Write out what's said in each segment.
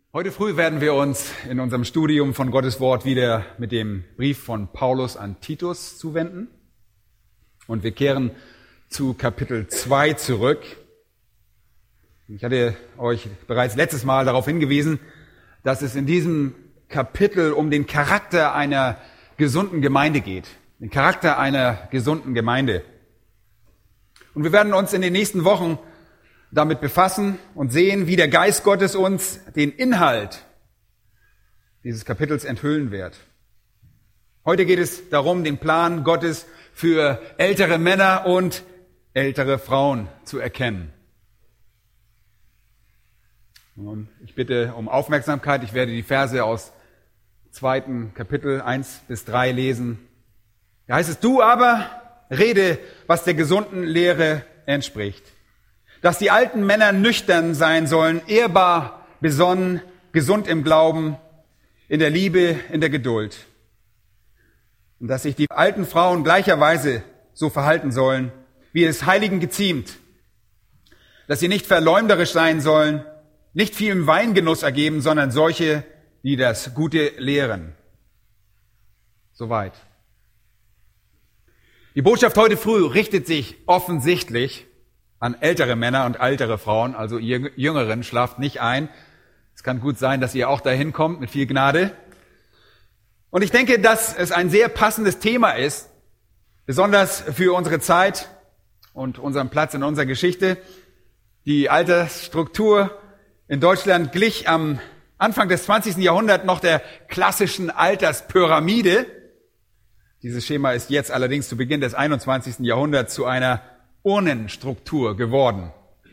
Heute früh werden wir uns in unserem Studium von Gottes Wort wieder mit dem Brief von Paulus an Titus zuwenden. Und wir kehren zu Kapitel 2 zurück. Ich hatte euch bereits letztes Mal darauf hingewiesen, dass es in diesem Kapitel um den Charakter einer gesunden Gemeinde geht. Den Charakter einer gesunden Gemeinde. Und wir werden uns in den nächsten Wochen damit befassen und sehen, wie der Geist Gottes uns den Inhalt dieses Kapitels enthüllen wird. Heute geht es darum, den Plan Gottes für ältere Männer und ältere Frauen zu erkennen. Und ich bitte um Aufmerksamkeit. Ich werde die Verse aus 2. Kapitel 1 bis 3 lesen. Da heißt es: Du aber rede, was der gesunden Lehre entspricht. Dass die alten Männer nüchtern sein sollen, ehrbar, besonnen, gesund im Glauben, in der Liebe, in der Geduld. Und dass sich die alten Frauen gleicherweise so verhalten sollen, wie es Heiligen geziemt. Dass sie nicht verleumderisch sein sollen, nicht viel im Weingenuss ergeben, sondern solche, die das Gute lehren. Soweit. Die Botschaft heute früh richtet sich offensichtlich an ältere Männer und ältere Frauen, also ihr Jüngeren, schlaft nicht ein. Es kann gut sein, dass ihr auch dahin kommt mit viel Gnade. Und ich denke, dass es ein sehr passendes Thema ist, besonders für unsere Zeit und unseren Platz in unserer Geschichte. Die Altersstruktur in Deutschland glich am Anfang des 20. Jahrhunderts noch der klassischen Alterspyramide. Dieses Schema ist jetzt allerdings zu Beginn des 21. Jahrhunderts zu einer Urnenstruktur geworden.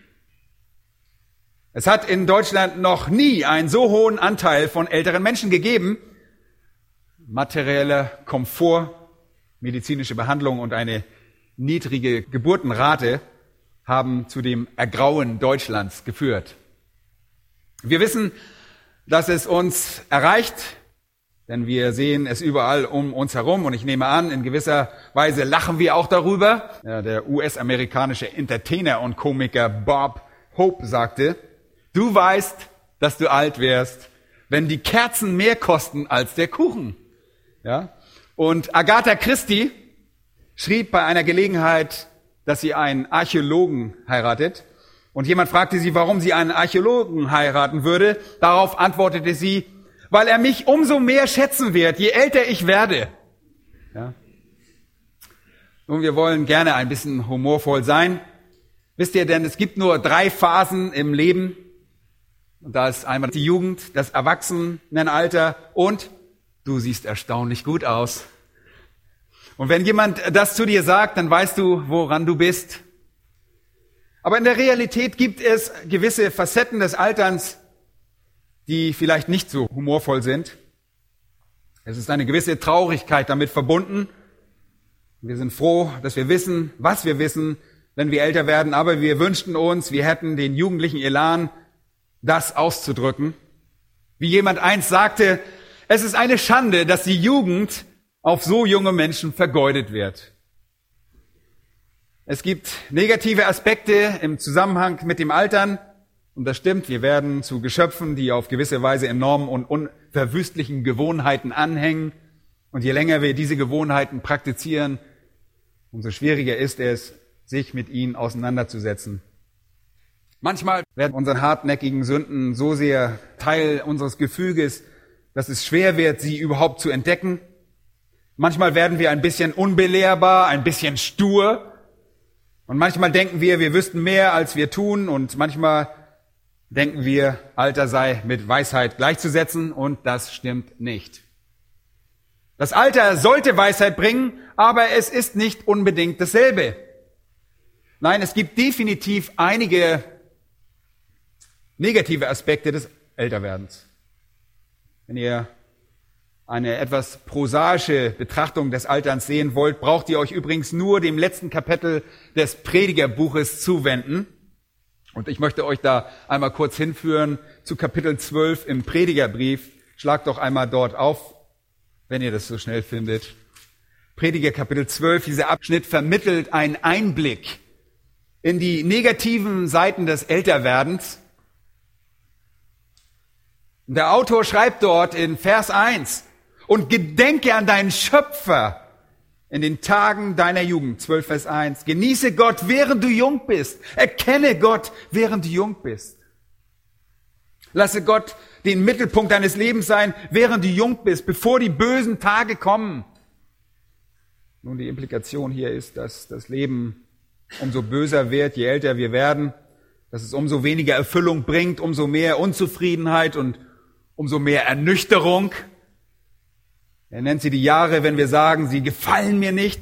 Es hat in Deutschland noch nie einen so hohen Anteil von älteren Menschen gegeben. Materieller Komfort, medizinische Behandlung und eine niedrige Geburtenrate haben zu dem Ergrauen Deutschlands geführt. Wir wissen, dass es uns erreicht, denn wir sehen es überall um uns herum und ich nehme an, in gewisser Weise lachen wir auch darüber. Ja, der US-amerikanische Entertainer und Komiker Bob Hope sagte: Du weißt, dass du alt wärst, wenn die Kerzen mehr kosten als der Kuchen. Ja? Und Agatha Christie schrieb bei einer Gelegenheit, dass sie einen Archäologen heiratet. Und jemand fragte sie, warum sie einen Archäologen heiraten würde. Darauf antwortete sie: Weil er mich umso mehr schätzen wird, je älter ich werde. Ja. Nun, wir wollen gerne ein bisschen humorvoll sein. Wisst ihr denn, es gibt nur 3 Phasen im Leben. Und da ist einmal die Jugend, das Erwachsenenalter und du siehst erstaunlich gut aus. Und wenn jemand das zu dir sagt, dann weißt du, woran du bist. Aber in der Realität gibt es gewisse Facetten des Alterns, die vielleicht nicht so humorvoll sind. Es ist eine gewisse Traurigkeit damit verbunden. Wir sind froh, dass wir wissen, was wir wissen, wenn wir älter werden, aber wir wünschten uns, wir hätten den jugendlichen Elan, das auszudrücken. Wie jemand einst sagte, es ist eine Schande, dass die Jugend auf so junge Menschen vergeudet wird. Es gibt negative Aspekte im Zusammenhang mit dem Altern. Und das stimmt, wir werden zu Geschöpfen, die auf gewisse Weise enormen und unverwüstlichen Gewohnheiten anhängen. Und je länger wir diese Gewohnheiten praktizieren, umso schwieriger ist es, sich mit ihnen auseinanderzusetzen. Manchmal werden unsere hartnäckigen Sünden so sehr Teil unseres Gefüges, dass es schwer wird, sie überhaupt zu entdecken. Manchmal werden wir ein bisschen unbelehrbar, ein bisschen stur. Und manchmal denken wir wüssten mehr, als wir tun. Und manchmal denken wir, Alter sei mit Weisheit gleichzusetzen, und das stimmt nicht. Das Alter sollte Weisheit bringen, aber es ist nicht unbedingt dasselbe. Nein, es gibt definitiv einige negative Aspekte des Älterwerdens. Wenn ihr eine etwas prosaische Betrachtung des Alterns sehen wollt, braucht ihr euch übrigens nur dem letzten Kapitel des Predigerbuches zuwenden. Und ich möchte euch da einmal kurz hinführen zu Kapitel 12 im Predigerbrief. Schlagt doch einmal dort auf, wenn ihr das so schnell findet. Prediger Kapitel 12, dieser Abschnitt vermittelt einen Einblick in die negativen Seiten des Älterwerdens. Und der Autor schreibt dort in Vers 1, und gedenke an deinen Schöpfer in den Tagen deiner Jugend, 12 Vers 1. Genieße Gott, während du jung bist. Erkenne Gott, während du jung bist. Lasse Gott den Mittelpunkt deines Lebens sein, während du jung bist, bevor die bösen Tage kommen. Nun, die Implikation hier ist, dass das Leben umso böser wird, je älter wir werden, dass es umso weniger Erfüllung bringt, umso mehr Unzufriedenheit und umso mehr Ernüchterung. Er nennt sie die Jahre, wenn wir sagen, sie gefallen mir nicht.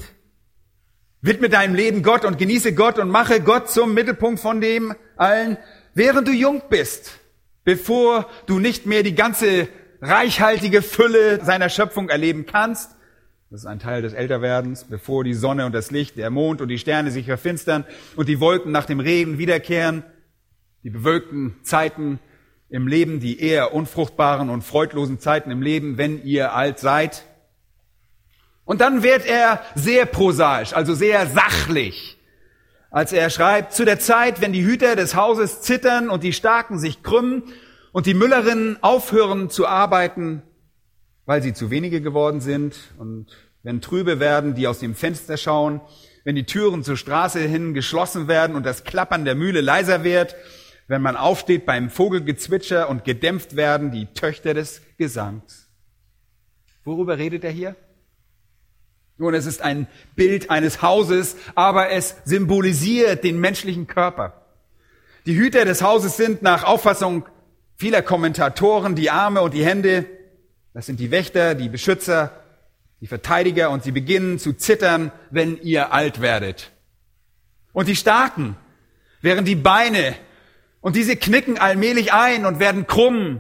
Widme deinem Leben Gott und genieße Gott und mache Gott zum Mittelpunkt von dem allen, während du jung bist, bevor du nicht mehr die ganze reichhaltige Fülle seiner Schöpfung erleben kannst. Das ist ein Teil des Älterwerdens, bevor die Sonne und das Licht, der Mond und die Sterne sich verfinstern und die Wolken nach dem Regen wiederkehren, die bewölkten Zeiten im Leben, die eher unfruchtbaren und freudlosen Zeiten im Leben, wenn ihr alt seid. Und dann wird er sehr prosaisch, also sehr sachlich, als er schreibt, zu der Zeit, wenn die Hüter des Hauses zittern und die Starken sich krümmen und die Müllerinnen aufhören zu arbeiten, weil sie zu wenige geworden sind, und wenn trübe werden, die aus dem Fenster schauen, wenn die Türen zur Straße hin geschlossen werden und das Klappern der Mühle leiser wird, wenn man aufsteht beim Vogelgezwitscher und gedämpft werden die Töchter des Gesangs. Worüber redet er hier? Nun, es ist ein Bild eines Hauses, aber es symbolisiert den menschlichen Körper. Die Hüter des Hauses sind nach Auffassung vieler Kommentatoren die Arme und die Hände. Das sind die Wächter, die Beschützer, die Verteidiger, und sie beginnen zu zittern, wenn ihr alt werdet. Und die Starken wären die Beine, und diese knicken allmählich ein und werden krumm.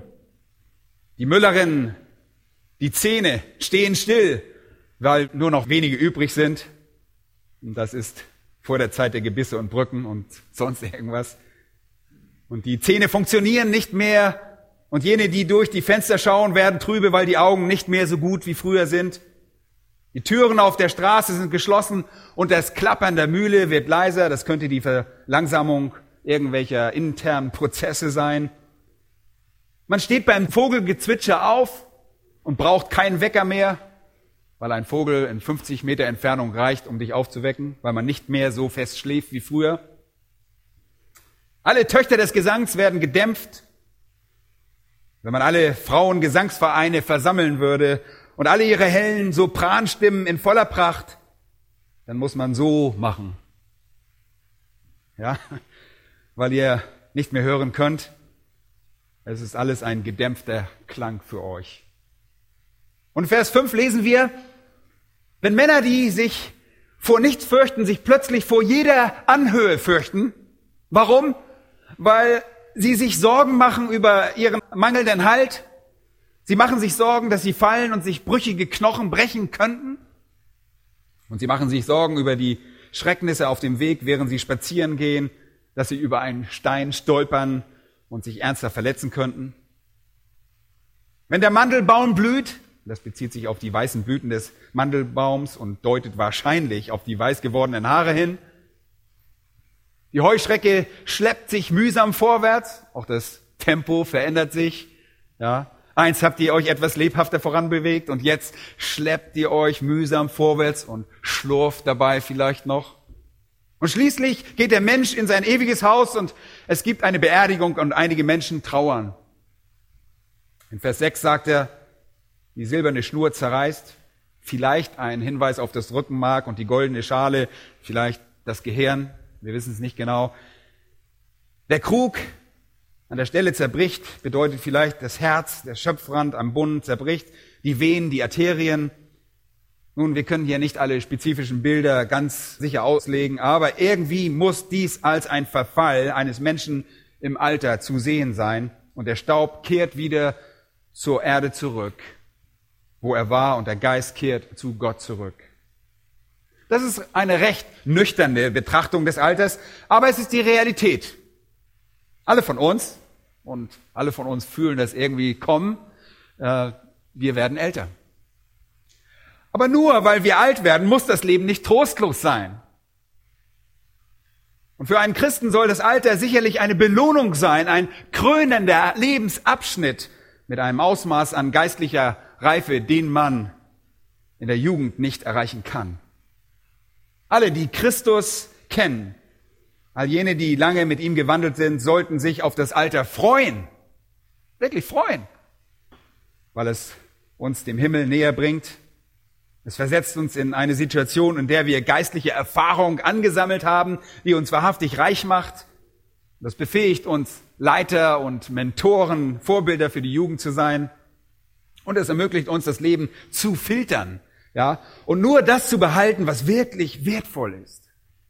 Die Müllerinnen, die Zähne stehen still, weil nur noch wenige übrig sind. Und das ist vor der Zeit der Gebisse und Brücken und sonst irgendwas. Und die Zähne funktionieren nicht mehr. Und jene, die durch die Fenster schauen, werden trübe, weil die Augen nicht mehr so gut wie früher sind. Die Türen auf der Straße sind geschlossen und das Klappern der Mühle wird leiser. Das könnte die Verlangsamung irgendwelcher internen Prozesse sein. Man steht beim Vogelgezwitscher auf und braucht keinen Wecker mehr, weil ein Vogel in 50 Meter Entfernung reicht, um dich aufzuwecken, weil man nicht mehr so fest schläft wie früher. Alle Töchter des Gesangs werden gedämpft. Wenn man alle Frauengesangsvereine versammeln würde und alle ihre hellen Sopranstimmen in voller Pracht, dann muss man so machen. Ja, weil ihr nicht mehr hören könnt. Es ist alles ein gedämpfter Klang für euch. Und in Vers 5 lesen wir, wenn Männer, die sich vor nichts fürchten, sich plötzlich vor jeder Anhöhe fürchten. Warum? Weil sie sich Sorgen machen über ihren mangelnden Halt. Sie machen sich Sorgen, dass sie fallen und sich brüchige Knochen brechen könnten. Und sie machen sich Sorgen über die Schrecknisse auf dem Weg, während sie spazieren gehen, dass sie über einen Stein stolpern und sich ernsthaft verletzen könnten. Wenn der Mandelbaum blüht, das bezieht sich auf die weißen Blüten des Mandelbaums und deutet wahrscheinlich auf die weiß gewordenen Haare hin. Die Heuschrecke schleppt sich mühsam vorwärts, auch das Tempo verändert sich. Ja. Einst habt ihr euch etwas lebhafter voranbewegt und jetzt schleppt ihr euch mühsam vorwärts und schlurft dabei vielleicht noch. Und schließlich geht der Mensch in sein ewiges Haus und es gibt eine Beerdigung und einige Menschen trauern. In Vers 6 sagt er, die silberne Schnur zerreißt, vielleicht ein Hinweis auf das Rückenmark und die goldene Schale, vielleicht das Gehirn, wir wissen es nicht genau. Der Krug an der Stelle zerbricht, bedeutet vielleicht das Herz, der Schöpfrand am Bund zerbricht, die Venen, die Arterien. Nun, wir können hier nicht alle spezifischen Bilder ganz sicher auslegen, aber irgendwie muss dies als ein Verfall eines Menschen im Alter zu sehen sein und der Staub kehrt wieder zur Erde zurück, wo er war, und der Geist kehrt zu Gott zurück. Das ist eine recht nüchterne Betrachtung des Alters, aber es ist die Realität. Alle von uns, und alle von uns fühlen das irgendwie kommen, wir werden älter. Aber nur weil wir alt werden, muss das Leben nicht trostlos sein. Und für einen Christen soll das Alter sicherlich eine Belohnung sein, ein krönender Lebensabschnitt, mit einem Ausmaß an geistlicher Reife, den man in der Jugend nicht erreichen kann. Alle, die Christus kennen, all jene, die lange mit ihm gewandelt sind, sollten sich auf das Alter freuen. Wirklich freuen. Weil es uns dem Himmel näher bringt. Es versetzt uns in eine Situation, in der wir geistliche Erfahrung angesammelt haben, die uns wahrhaftig reich macht. Das befähigt uns, Leiter und Mentoren, Vorbilder für die Jugend zu sein. Und es ermöglicht uns, das Leben zu filtern, ja, und nur das zu behalten, was wirklich wertvoll ist.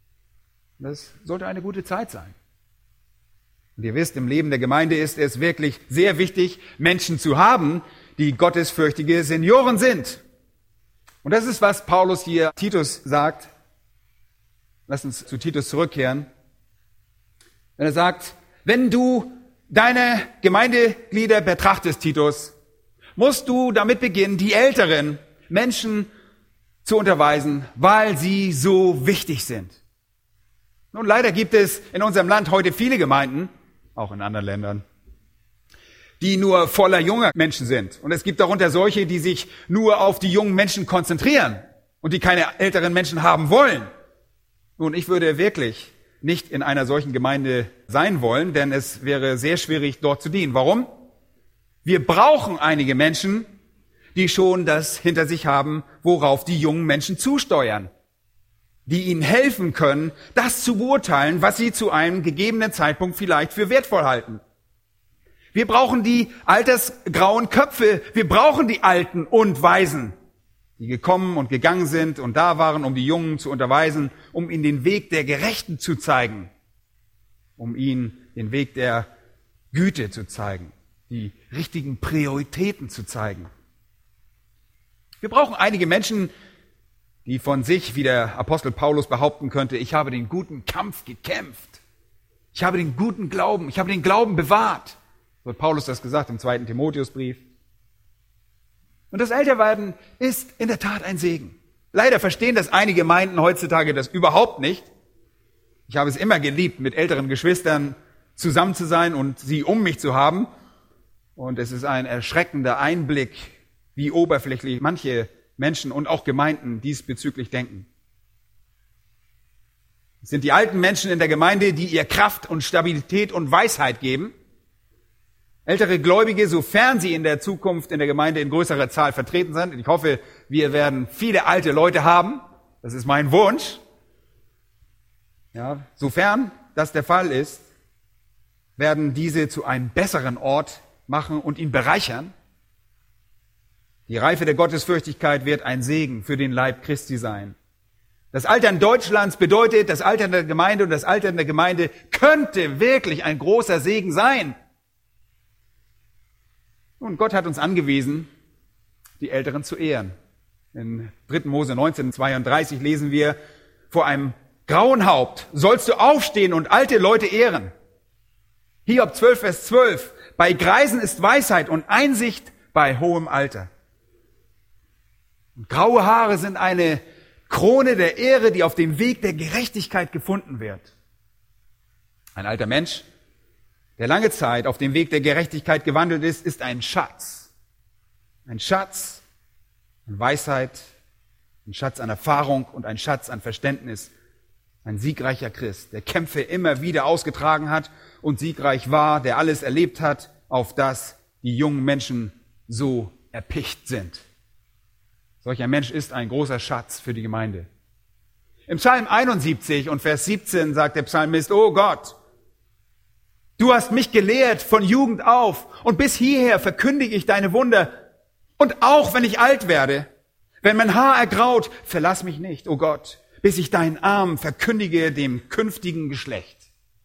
Das sollte eine gute Zeit sein. Und ihr wisst, im Leben der Gemeinde ist es wirklich sehr wichtig, Menschen zu haben, die gottesfürchtige Senioren sind. Und das ist, was Paulus hier Titus sagt. Lass uns zu Titus zurückkehren. Wenn er sagt, wenn du deine Gemeindeglieder betrachtest, Titus, musst du damit beginnen, die älteren Menschen zu unterweisen, weil sie so wichtig sind. Nun, leider gibt es in unserem Land heute viele Gemeinden, auch in anderen Ländern, die nur voller junger Menschen sind. Und es gibt darunter solche, die sich nur auf die jungen Menschen konzentrieren und die keine älteren Menschen haben wollen. Nun, ich würde wirklich nicht in einer solchen Gemeinde sein wollen, denn es wäre sehr schwierig, dort zu dienen. Warum? Wir brauchen einige Menschen, die schon das hinter sich haben, worauf die jungen Menschen zusteuern, die ihnen helfen können, das zu beurteilen, was sie zu einem gegebenen Zeitpunkt vielleicht für wertvoll halten. Wir brauchen die altersgrauen Köpfe, wir brauchen die Alten und Weisen, die gekommen und gegangen sind und da waren, um die Jungen zu unterweisen, um ihnen den Weg der Gerechten zu zeigen, um ihnen den Weg der Güte zu zeigen, die richtigen Prioritäten zu zeigen. Wir brauchen einige Menschen, die von sich, wie der Apostel Paulus behaupten könnte, ich habe den guten Kampf gekämpft. Ich habe den guten Glauben, ich habe den Glauben bewahrt. So hat Paulus das gesagt im 2. Timotheusbrief. Und das Älterwerden ist in der Tat ein Segen. Leider verstehen das einige Gemeinden heutzutage das überhaupt nicht. Ich habe es immer geliebt, mit älteren Geschwistern zusammen zu sein und sie um mich zu haben. Und es ist ein erschreckender Einblick, wie oberflächlich manche Menschen und auch Gemeinden diesbezüglich denken. Es sind die alten Menschen in der Gemeinde, die ihr Kraft und Stabilität und Weisheit geben. Ältere Gläubige, sofern sie in der Zukunft in der Gemeinde in größerer Zahl vertreten sind. Ich hoffe, wir werden viele alte Leute haben. Das ist mein Wunsch. Ja, sofern das der Fall ist, werden diese zu einem besseren Ort machen und ihn bereichern. Die Reife der Gottesfürchtigkeit wird ein Segen für den Leib Christi sein. Das Altern Deutschlands bedeutet, das Altern der Gemeinde und das Altern der Gemeinde könnte wirklich ein großer Segen sein. Und Gott hat uns angewiesen, die Älteren zu ehren. In 3. Mose 19:32 lesen wir, vor einem grauen Haupt sollst du aufstehen und alte Leute ehren. Hiob 12, Vers 12, bei Greisen ist Weisheit und Einsicht bei hohem Alter. Und graue Haare sind eine Krone der Ehre, die auf dem Weg der Gerechtigkeit gefunden wird. Ein alter Mensch, der lange Zeit auf dem Weg der Gerechtigkeit gewandelt ist, ist ein Schatz. Ein Schatz an Weisheit, ein Schatz an Erfahrung und ein Schatz an Verständnis. Ein siegreicher Christ, der Kämpfe immer wieder ausgetragen hat und siegreich war, der alles erlebt hat, auf das die jungen Menschen so erpicht sind. Solch ein Mensch ist ein großer Schatz für die Gemeinde. Im Psalm 71 und Vers 17 sagt der Psalmist, O Gott, du hast mich gelehrt von Jugend auf und bis hierher verkündige ich deine Wunder. Und auch wenn ich alt werde, wenn mein Haar ergraut, verlass mich nicht, o Gott, bis ich deinen Arm verkündige dem künftigen Geschlecht.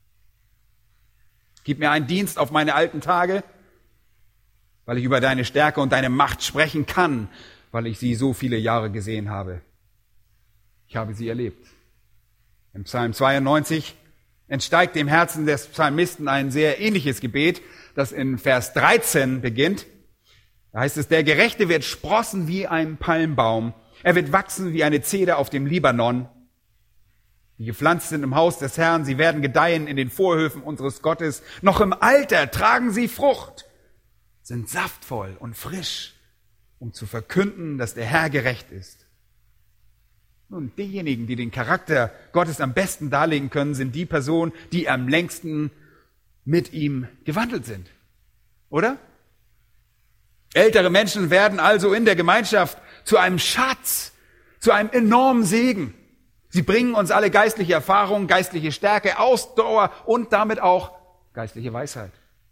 Gib mir einen Dienst auf meine alten Tage, weil ich über deine Stärke und deine Macht sprechen kann, weil ich sie so viele Jahre gesehen habe. Ich habe sie erlebt. Im Psalm 92 entsteigt dem Herzen des Psalmisten ein sehr ähnliches Gebet, das in Vers 13 beginnt. Da heißt es, der Gerechte wird sprossen wie ein Palmbaum. Er wird wachsen wie eine Zeder auf dem Libanon, die gepflanzt sind im Haus des Herrn. Sie werden gedeihen in den Vorhöfen unseres Gottes. Noch im Alter tragen sie Frucht. sind saftvoll und frisch, um zu verkünden, dass der Herr gerecht ist. Nun, diejenigen, die den Charakter Gottes am besten darlegen können, sind die Personen, die am längsten mit ihm gewandelt sind. Oder? Ältere Menschen werden also in der Gemeinschaft zu einem Schatz, zu einem enormen Segen. Sie bringen uns alle geistliche Erfahrung, geistliche Stärke, Ausdauer und damit auch geistliche Weisheit.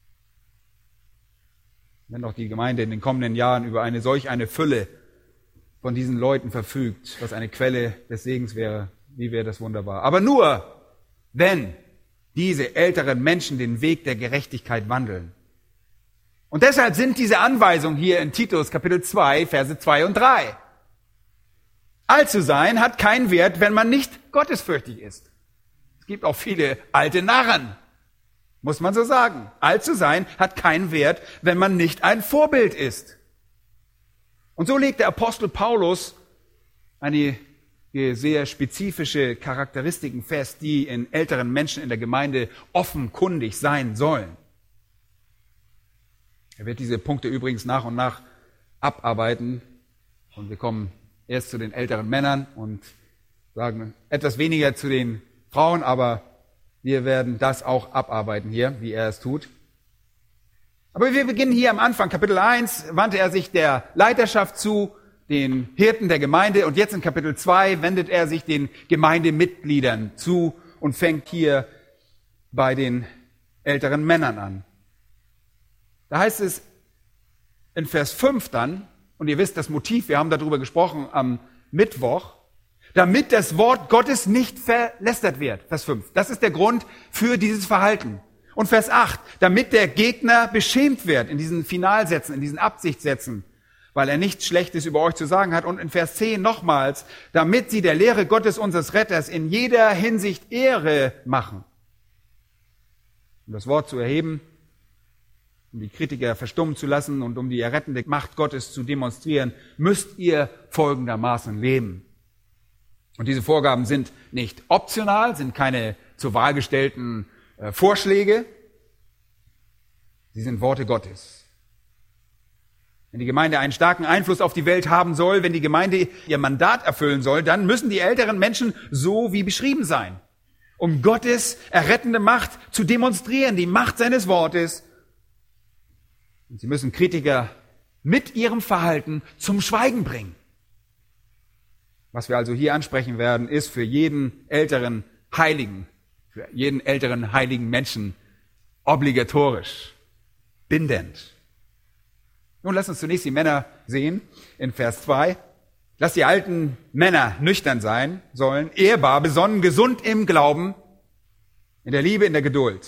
Wenn doch die Gemeinde in den kommenden Jahren über eine solch eine Fülle von diesen Leuten verfügt, was eine Quelle des Segens wäre, wie wäre das wunderbar. Aber nur, wenn diese älteren Menschen den Weg der Gerechtigkeit wandeln. Und deshalb sind diese Anweisungen hier in Titus Kapitel 2, Verse 2 und 3. Alt zu sein hat keinen Wert, wenn man nicht gottesfürchtig ist. Es gibt auch viele alte Narren, muss man so sagen. Alt zu sein hat keinen Wert, wenn man nicht ein Vorbild ist. Und so legt der Apostel Paulus einige sehr spezifische Charakteristiken fest, die in älteren Menschen in der Gemeinde offenkundig sein sollen. Er wird diese Punkte übrigens nach und nach abarbeiten und wir kommen erst zu den älteren Männern und sagen etwas weniger zu den Frauen, aber wir werden das auch abarbeiten hier, wie er es tut. Aber wir beginnen hier am Anfang. Kapitel 1 wandte er sich der Leiterschaft zu, den Hirten der Gemeinde, und jetzt in Kapitel 2 wendet er sich den Gemeindemitgliedern zu und fängt hier bei den älteren Männern an. Da heißt es in Vers 5 dann, und ihr wisst das Motiv, wir haben darüber gesprochen am Mittwoch, damit das Wort Gottes nicht verlästert wird. Vers 5. Das ist der Grund für dieses Verhalten. Und Vers 8, damit der Gegner beschämt wird in diesen Finalsätzen, in diesen Absichtssätzen, weil er nichts Schlechtes über euch zu sagen hat. Und in Vers 10 nochmals, damit sie der Lehre Gottes unseres Retters in jeder Hinsicht Ehre machen. Um das Wort zu erheben, um die Kritiker verstummen zu lassen und um die errettende Macht Gottes zu demonstrieren, müsst ihr folgendermaßen leben. Und diese Vorgaben sind nicht optional, sind keine zur Wahl gestellten Vorschläge. Sie sind Worte Gottes. Wenn die Gemeinde einen starken Einfluss auf die Welt haben soll, wenn die Gemeinde ihr Mandat erfüllen soll, dann müssen die älteren Menschen so wie beschrieben sein, um Gottes errettende Macht zu demonstrieren, die Macht seines Wortes. Und sie müssen Kritiker mit ihrem Verhalten zum Schweigen bringen. Was wir also hier ansprechen werden, ist für jeden älteren Heiligen, für jeden älteren heiligen Menschen obligatorisch, bindend. Nun lasst uns zunächst die Männer sehen in Vers 2. Lass die alten Männer nüchtern sein sollen, ehrbar, besonnen, gesund im Glauben, in der Liebe, in der Geduld.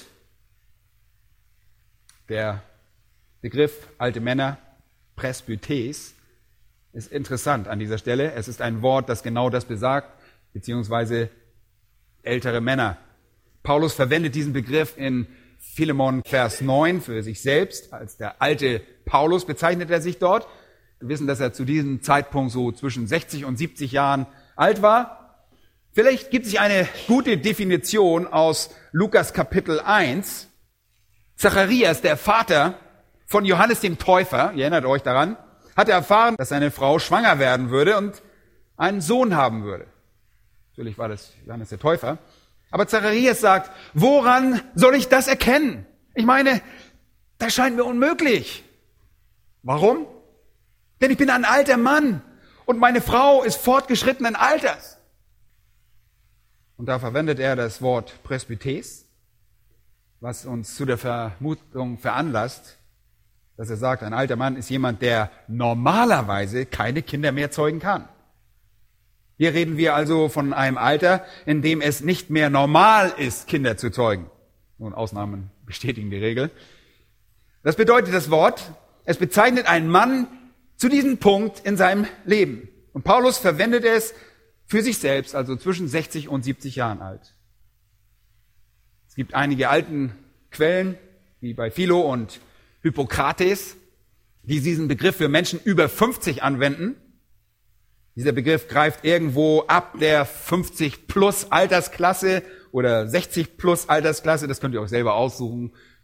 Der Begriff alte Männer, Presbytes, ist interessant an dieser Stelle. Es ist ein Wort, das genau das besagt, beziehungsweise ältere Männer. Paulus verwendet diesen Begriff in Philemon Vers 9 für sich selbst. Als der alte Paulus bezeichnet er sich dort. Wir wissen, dass er zu diesem Zeitpunkt so zwischen 60 und 70 Jahren alt war. Vielleicht gibt sich eine gute Definition aus Lukas Kapitel 1. Zacharias, der Vater von Johannes dem Täufer, ihr erinnert euch daran, hatte erfahren, dass seine Frau schwanger werden würde und einen Sohn haben würde. Natürlich war das Johannes der Täufer. Aber Zacharias sagt, woran soll ich das erkennen? Ich meine, das scheint mir unmöglich. Warum? Denn ich bin ein alter Mann und meine Frau ist fortgeschrittenen Alters. Und da verwendet er das Wort Presbytes, was uns zu der Vermutung veranlasst, dass er sagt, ein alter Mann ist jemand, der normalerweise keine Kinder mehr zeugen kann. Hier reden wir also von einem Alter, in dem es nicht mehr normal ist, Kinder zu zeugen. Nun, Ausnahmen bestätigen die Regel. Das bedeutet das Wort, es bezeichnet einen Mann zu diesem Punkt in seinem Leben. Und Paulus verwendet es für sich selbst, also zwischen 60 und 70 Jahren alt. Es gibt einige alten Quellen, wie bei Philo und Hippokrates, die diesen Begriff für Menschen über 50 anwenden. Dieser Begriff greift irgendwo ab der 50 plus Altersklasse oder 60 plus Altersklasse. Das könnt ihr euch selber aussuchen.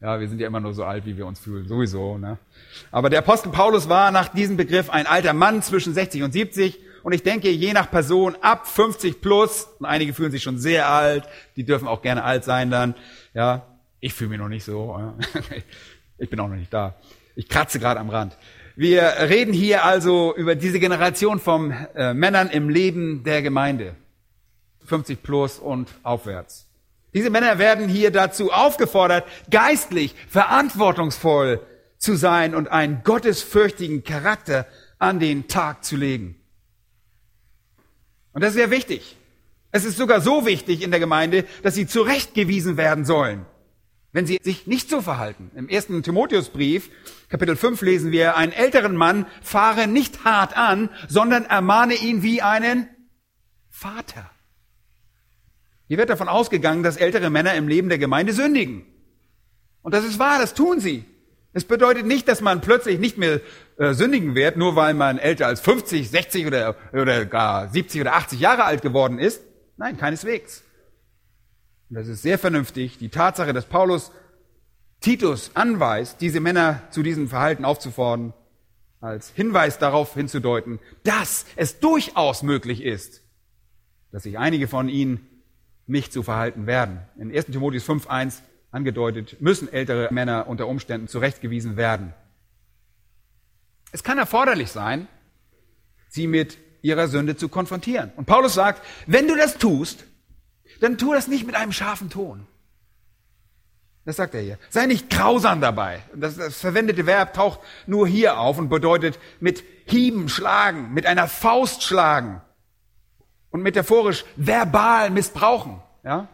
Ja, wir sind ja immer nur so alt, wie wir uns fühlen, sowieso. Ne? Aber der Apostel Paulus war nach diesem Begriff ein alter Mann zwischen 60 und 70. Und ich denke, je nach Person ab 50 plus, und einige fühlen sich schon sehr alt, die dürfen auch gerne alt sein dann. Ja, ich fühle mich noch nicht so. Ja. Ich bin auch noch nicht da. Ich kratze gerade am Rand. Wir reden hier also über diese Generation von Männern im Leben der Gemeinde. 50 plus und aufwärts. Diese Männer werden hier dazu aufgefordert, geistlich verantwortungsvoll zu sein und einen gottesfürchtigen Charakter an den Tag zu legen. Und das ist sehr wichtig. Es ist sogar so wichtig in der Gemeinde, dass sie zurechtgewiesen werden sollen, wenn sie sich nicht so verhalten. Im 1. Timotheusbrief, Kapitel 5, lesen wir, einen älteren Mann fahre nicht hart an, sondern ermahne ihn wie einen Vater. Hier wird davon ausgegangen, dass ältere Männer im Leben der Gemeinde sündigen. Und das ist wahr, das tun sie. Es bedeutet nicht, dass man plötzlich nicht mehr sündigen wird, nur weil man älter als 50, 60 oder gar 70 oder 80 Jahre alt geworden ist. Nein, keineswegs. Und das ist sehr vernünftig. Die Tatsache, dass Paulus Titus anweist, diese Männer zu diesem Verhalten aufzufordern, als Hinweis darauf hinzudeuten, dass es durchaus möglich ist, dass sich einige von ihnen nicht so verhalten werden. In 1. Timotheus 5,1 angedeutet, müssen ältere Männer unter Umständen zurechtgewiesen werden. Es kann erforderlich sein, sie mit ihrer Sünde zu konfrontieren. Und Paulus sagt, wenn du das tust, dann tu das nicht mit einem scharfen Ton. Das sagt er hier. Sei nicht grausam dabei. Das verwendete Verb taucht nur hier auf und bedeutet mit Hieben schlagen, mit einer Faust schlagen und metaphorisch verbal missbrauchen. Ja?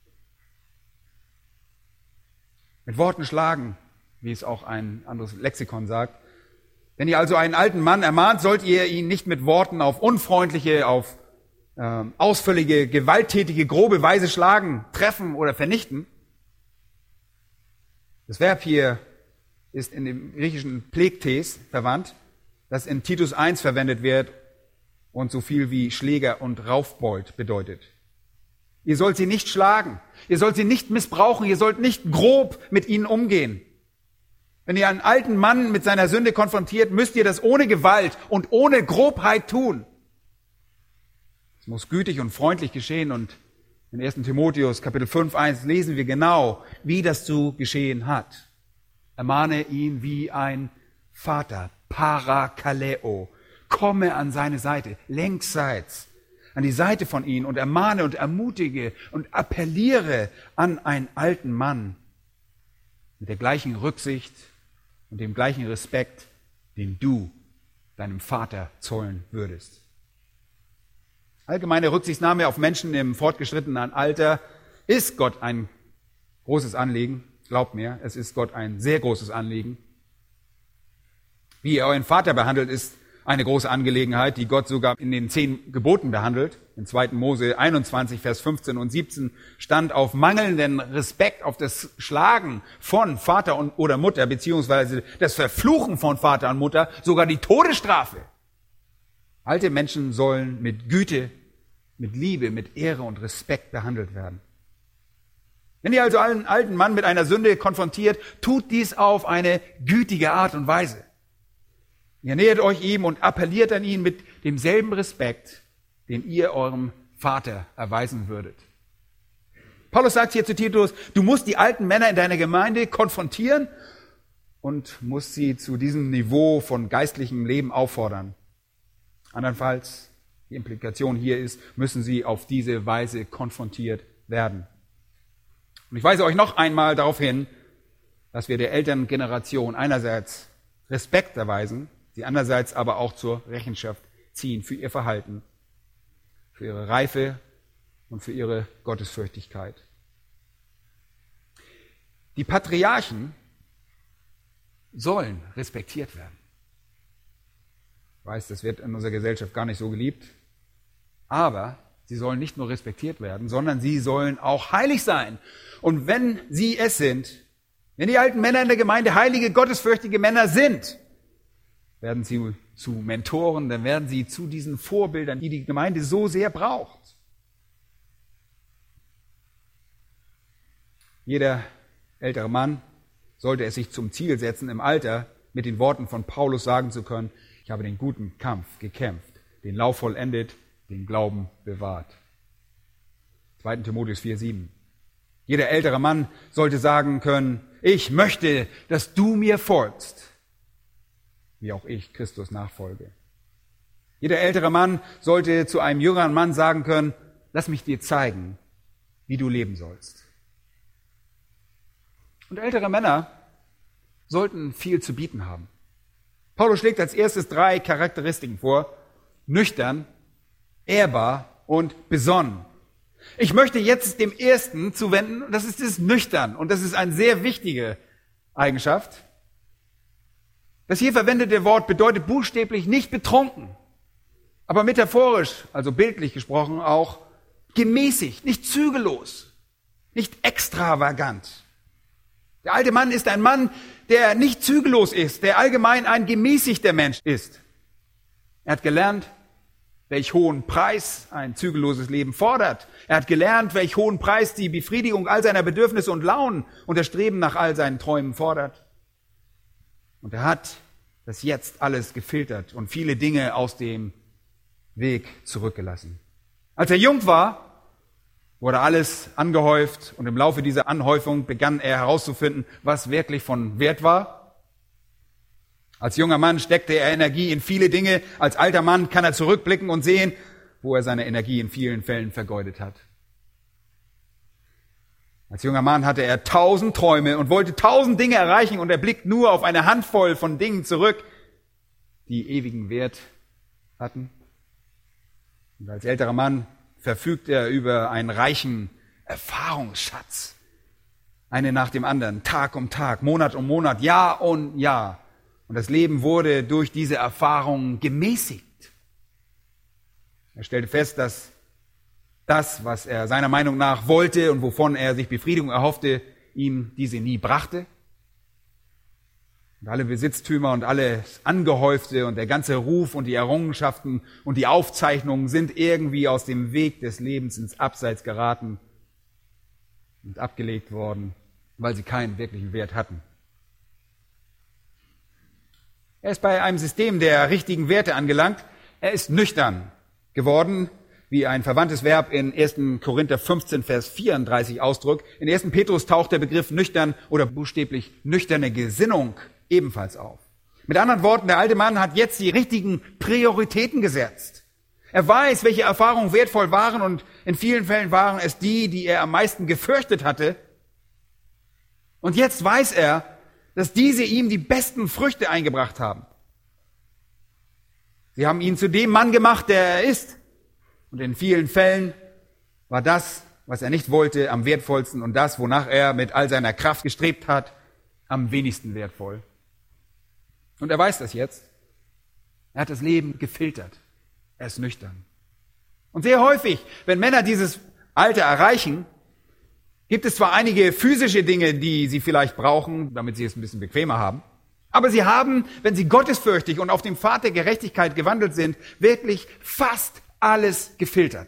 Mit Worten schlagen, wie es auch ein anderes Lexikon sagt. Wenn ihr also einen alten Mann ermahnt, sollt ihr ihn nicht mit Worten auf unfreundliche, auf ausfällige, gewalttätige, grobe Weise schlagen, treffen oder vernichten. Das Verb hier ist in dem griechischen Plektes verwandt, das in Titus 1 verwendet wird und so viel wie Schläger und Raufbold bedeutet. Ihr sollt sie nicht schlagen, ihr sollt sie nicht missbrauchen, ihr sollt nicht grob mit ihnen umgehen. Wenn ihr einen alten Mann mit seiner Sünde konfrontiert, müsst ihr das ohne Gewalt und ohne Grobheit tun. Es muss gütig und freundlich geschehen und in 1. Timotheus Kapitel 5,1 lesen wir genau, wie das zu geschehen hat. Ermahne ihn wie ein Vater, parakaleo. Komme an seine Seite, längsseits, an die Seite von ihm und ermahne und ermutige und appelliere an einen alten Mann mit der gleichen Rücksicht und dem gleichen Respekt, den du deinem Vater zollen würdest. Allgemeine Rücksichtnahme auf Menschen im fortgeschrittenen Alter ist Gott ein großes Anliegen. Glaubt mir, es ist Gott ein sehr großes Anliegen. Wie ihr euren Vater behandelt, ist eine große Angelegenheit, die Gott sogar in den 10 Geboten behandelt. In 2. Mose 21, Vers 15 und 17 stand auf mangelnden Respekt, auf das Schlagen von Vater oder Mutter, beziehungsweise das Verfluchen von Vater und Mutter, sogar die Todesstrafe. Alte Menschen sollen mit Güte, mit Liebe, mit Ehre und Respekt behandelt werden. Wenn ihr also einen alten Mann mit einer Sünde konfrontiert, tut dies auf eine gütige Art und Weise. Ihr nähert euch ihm und appelliert an ihn mit demselben Respekt, den ihr eurem Vater erweisen würdet. Paulus sagt hier zu Titus, du musst die alten Männer in deiner Gemeinde konfrontieren und musst sie zu diesem Niveau von geistlichem Leben auffordern. Andernfalls, die Implikation hier ist, müssen sie auf diese Weise konfrontiert werden. Und ich weise euch noch einmal darauf hin, dass wir der älteren Generation einerseits Respekt erweisen, sie andererseits aber auch zur Rechenschaft ziehen für ihr Verhalten, für ihre Reife und für ihre Gottesfürchtigkeit. Die Patriarchen sollen respektiert werden. Ich weiß, das wird in unserer Gesellschaft gar nicht so geliebt, aber sie sollen nicht nur respektiert werden, sondern sie sollen auch heilig sein. Und wenn sie es sind, wenn die alten Männer in der Gemeinde heilige, gottesfürchtige Männer sind, werden sie zu Mentoren, dann werden sie zu diesen Vorbildern, die die Gemeinde so sehr braucht. Jeder ältere Mann sollte es sich zum Ziel setzen, im Alter mit den Worten von Paulus sagen zu können, ich habe den guten Kampf gekämpft, den Lauf vollendet, den Glauben bewahrt. 2. Timotheus 4,7. Jeder ältere Mann sollte sagen können, ich möchte, dass du mir folgst, wie auch ich Christus nachfolge. Jeder ältere Mann sollte zu einem jüngeren Mann sagen können, lass mich dir zeigen, wie du leben sollst. Und ältere Männer sollten viel zu bieten haben. Paulus schlägt als erstes 3 Charakteristiken vor: nüchtern, ehrbar und besonnen. Ich möchte jetzt dem ersten zuwenden, das ist das Nüchtern. Und das ist eine sehr wichtige Eigenschaft. Das hier verwendete Wort bedeutet buchstäblich nicht betrunken, aber metaphorisch, also bildlich gesprochen, auch gemäßigt, nicht zügellos, nicht extravagant. Der alte Mann ist ein Mann, der nicht zügellos ist, der allgemein ein gemäßigter Mensch ist. Er hat gelernt, welch hohen Preis ein zügelloses Leben fordert. Er hat gelernt, welch hohen Preis die Befriedigung all seiner Bedürfnisse und Launen und das Streben nach all seinen Träumen fordert. Und er hat das jetzt alles gefiltert und viele Dinge aus dem Weg zurückgelassen. Als er jung war, wurde alles angehäuft und im Laufe dieser Anhäufung begann er herauszufinden, was wirklich von Wert war. Als junger Mann steckte er Energie in viele Dinge. Als alter Mann kann er zurückblicken und sehen, wo er seine Energie in vielen Fällen vergeudet hat. Als junger Mann hatte er 1000 Träume und wollte 1000 Dinge erreichen und er blickt nur auf eine Handvoll von Dingen zurück, die ewigen Wert hatten. Und als älterer Mann verfügt er über einen reichen Erfahrungsschatz. Eine nach dem anderen, Tag um Tag, Monat um Monat, Jahr um Jahr. Und das Leben wurde durch diese Erfahrungen gemäßigt. Er stellte fest, dass das, was er seiner Meinung nach wollte und wovon er sich Befriedigung erhoffte, ihm diese nie brachte. Und alle Besitztümer und alles Angehäufte und der ganze Ruf und die Errungenschaften und die Aufzeichnungen sind irgendwie aus dem Weg des Lebens ins Abseits geraten und abgelegt worden, weil sie keinen wirklichen Wert hatten. Er ist bei einem System der richtigen Werte angelangt. Er ist nüchtern geworden, wie ein verwandtes Verb in 1. Korinther 15, Vers 34 ausdrückt. In 1. Petrus taucht der Begriff nüchtern oder buchstäblich nüchterne Gesinnung ebenfalls auf. Mit anderen Worten, der alte Mann hat jetzt die richtigen Prioritäten gesetzt. Er weiß, welche Erfahrungen wertvoll waren und in vielen Fällen waren es die er am meisten gefürchtet hatte. Und jetzt weiß er, dass diese ihm die besten Früchte eingebracht haben. Sie haben ihn zu dem Mann gemacht, der er ist. Und in vielen Fällen war das, was er nicht wollte, am wertvollsten und das, wonach er mit all seiner Kraft gestrebt hat, am wenigsten wertvoll. Und er weiß das jetzt. Er hat das Leben gefiltert. Er ist nüchtern. Und sehr häufig, wenn Männer dieses Alter erreichen, gibt es zwar einige physische Dinge, die sie vielleicht brauchen, damit sie es ein bisschen bequemer haben, aber sie haben, wenn sie gottesfürchtig und auf dem Pfad der Gerechtigkeit gewandelt sind, wirklich fast alles gefiltert.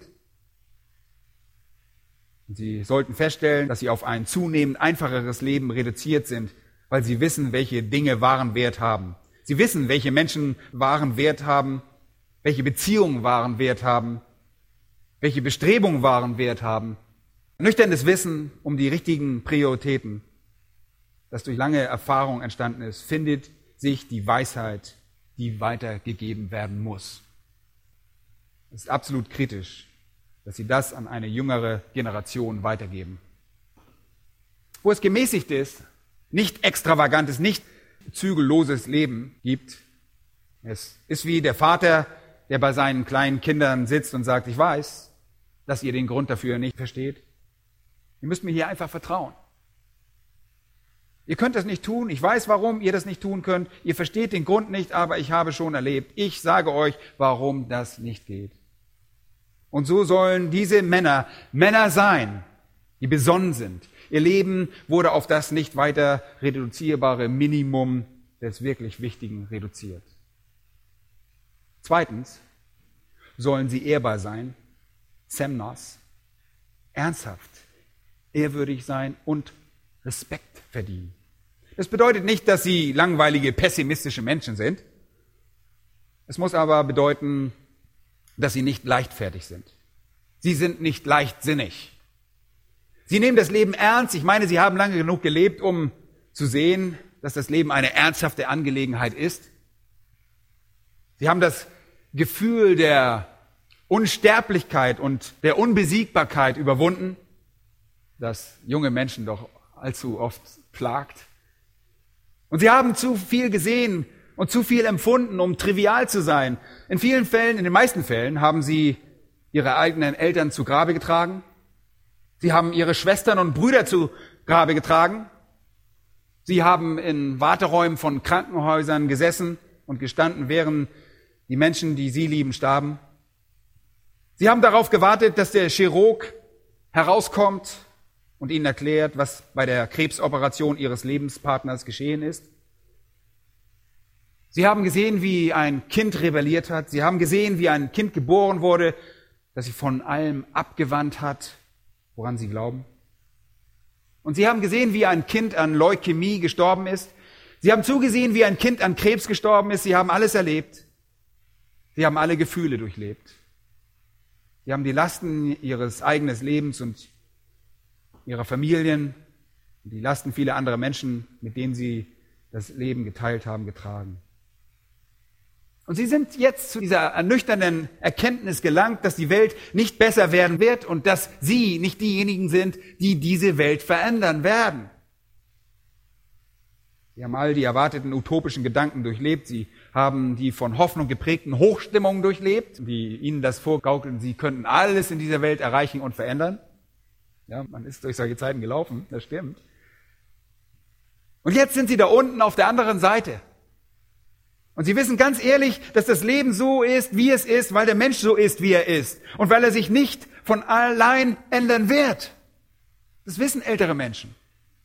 Und sie sollten feststellen, dass sie auf ein zunehmend einfacheres Leben reduziert sind, weil sie wissen, welche Dinge wahren Wert haben. Sie wissen, welche Menschen wahren Wert haben, welche Beziehungen wahren Wert haben, welche Bestrebungen wahren Wert haben. Nüchternes Wissen um die richtigen Prioritäten, das durch lange Erfahrung entstanden ist, findet sich die Weisheit, die weitergegeben werden muss. Es ist absolut kritisch, dass sie das an eine jüngere Generation weitergeben. Wo es gemäßigt ist, nicht extravagantes, nicht zügelloses Leben gibt, es ist wie der Vater, der bei seinen kleinen Kindern sitzt und sagt, ich weiß, dass ihr den Grund dafür nicht versteht. Ihr müsst mir hier einfach vertrauen. Ihr könnt das nicht tun. Ich weiß, warum ihr das nicht tun könnt. Ihr versteht den Grund nicht, aber ich habe schon erlebt. Ich sage euch, warum das nicht geht. Und so sollen diese Männer sein, die besonnen sind. Ihr Leben wurde auf das nicht weiter reduzierbare Minimum des wirklich Wichtigen reduziert. Zweitens sollen sie ehrbar sein, semnos, ernsthaft, ehrwürdig sein und Respekt verdienen. Das bedeutet nicht, dass sie langweilige, pessimistische Menschen sind. Es muss aber bedeuten, dass sie nicht leichtfertig sind. Sie sind nicht leichtsinnig. Sie nehmen das Leben ernst. Ich meine, sie haben lange genug gelebt, um zu sehen, dass das Leben eine ernsthafte Angelegenheit ist. Sie haben das Gefühl der Unsterblichkeit und der Unbesiegbarkeit überwunden, das junge Menschen doch allzu oft plagt. Und sie haben zu viel gesehen und zu viel empfunden, um trivial zu sein. In vielen Fällen, in den meisten Fällen, haben sie ihre eigenen Eltern zu Grabe getragen. Sie haben ihre Schwestern und Brüder zu Grabe getragen. Sie haben in Warteräumen von Krankenhäusern gesessen und gestanden, während die Menschen, die sie lieben, starben. Sie haben darauf gewartet, dass der Chirurg herauskommt und ihnen erklärt, was bei der Krebsoperation ihres Lebenspartners geschehen ist. Sie haben gesehen, wie ein Kind rebelliert hat. Sie haben gesehen, wie ein Kind geboren wurde, das sich von allem abgewandt hat, woran sie glauben. Und sie haben gesehen, wie ein Kind an Leukämie gestorben ist. Sie haben zugesehen, wie ein Kind an Krebs gestorben ist. Sie haben alles erlebt. Sie haben alle Gefühle durchlebt. Sie haben die Lasten ihres eigenen Lebens und ihrer Familien und die Lasten vieler anderer Menschen, mit denen sie das Leben geteilt haben, getragen. Und sie sind jetzt zu dieser ernüchternden Erkenntnis gelangt, dass die Welt nicht besser werden wird und dass sie nicht diejenigen sind, die diese Welt verändern werden. Sie haben all die erwarteten utopischen Gedanken durchlebt. Sie haben die von Hoffnung geprägten Hochstimmungen durchlebt, die ihnen das vorgaukeln, sie könnten alles in dieser Welt erreichen und verändern. Ja, man ist durch solche Zeiten gelaufen, das stimmt. Und jetzt sind sie da unten auf der anderen Seite. Und sie wissen ganz ehrlich, dass das Leben so ist, wie es ist, weil der Mensch so ist, wie er ist. Und weil er sich nicht von allein ändern wird. Das wissen ältere Menschen.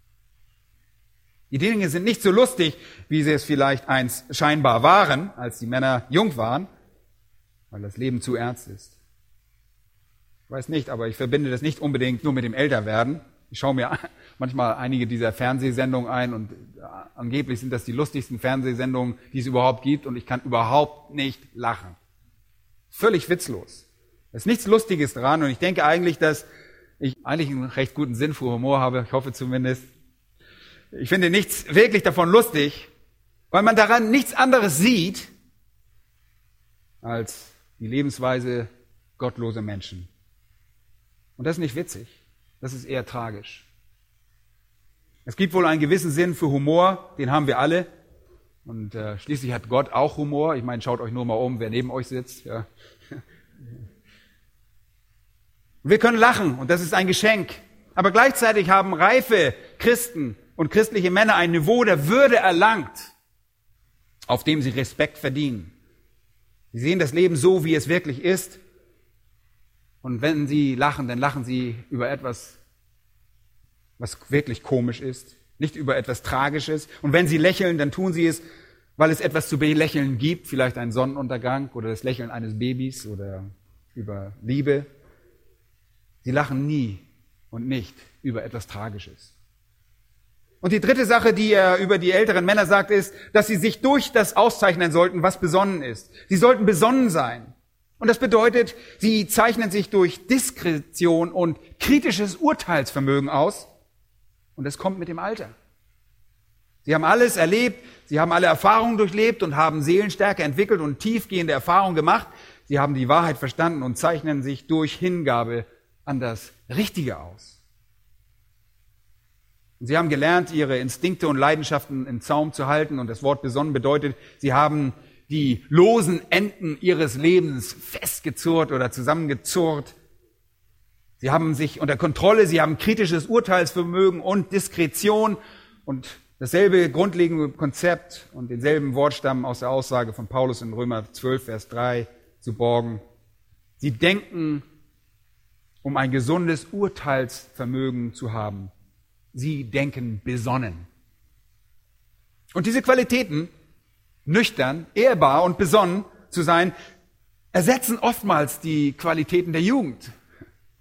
Die Dinge sind nicht so lustig, wie sie es vielleicht einst scheinbar waren, als die Männer jung waren, weil das Leben zu ernst ist. Ich weiß nicht, aber ich verbinde das nicht unbedingt nur mit dem Älterwerden. Ich schaue mir manchmal einige dieser Fernsehsendungen ein und angeblich sind das die lustigsten Fernsehsendungen, die es überhaupt gibt und ich kann überhaupt nicht lachen. Völlig witzlos. Es ist nichts Lustiges dran und ich denke eigentlich, dass ich eigentlich einen recht guten Sinn für Humor habe. Ich hoffe zumindest. Ich finde nichts wirklich davon lustig, weil man daran nichts anderes sieht als die Lebensweise gottloser Menschen. Und das ist nicht witzig, das ist eher tragisch. Es gibt wohl einen gewissen Sinn für Humor, den haben wir alle. Und schließlich hat Gott auch Humor. Ich meine, schaut euch nur mal um, wer neben euch sitzt. Ja. Wir können lachen und das ist ein Geschenk. Aber gleichzeitig haben reife Christen und christliche Männer ein Niveau der Würde erlangt, auf dem sie Respekt verdienen. Sie sehen das Leben so, wie es wirklich ist. Und wenn sie lachen, dann lachen sie über etwas, was wirklich komisch ist, nicht über etwas Tragisches. Und wenn sie lächeln, dann tun sie es, weil es etwas zu belächeln gibt, vielleicht einen Sonnenuntergang oder das Lächeln eines Babys oder über Liebe. Sie lachen nie und nicht über etwas Tragisches. Und die dritte Sache, die er über die älteren Männer sagt, ist, dass sie sich durch das auszeichnen sollten, was besonnen ist. Sie sollten besonnen sein. Und das bedeutet, sie zeichnen sich durch Diskretion und kritisches Urteilsvermögen aus. Und das kommt mit dem Alter. Sie haben alles erlebt, sie haben alle Erfahrungen durchlebt und haben Seelenstärke entwickelt und tiefgehende Erfahrungen gemacht. Sie haben die Wahrheit verstanden und zeichnen sich durch Hingabe an das Richtige aus. Und sie haben gelernt, ihre Instinkte und Leidenschaften im Zaum zu halten. Und das Wort besonnen bedeutet, sie haben die losen Enden ihres Lebens festgezurrt oder zusammengezurrt. Sie haben sich unter Kontrolle, sie haben kritisches Urteilsvermögen und Diskretion und dasselbe grundlegende Konzept und denselben Wortstamm aus der Aussage von Paulus in Römer 12, Vers 3 zu borgen. Sie denken, um ein gesundes Urteilsvermögen zu haben. Sie denken besonnen. Und diese Qualitäten, nüchtern, ehrbar und besonnen zu sein, ersetzen oftmals die Qualitäten der Jugend.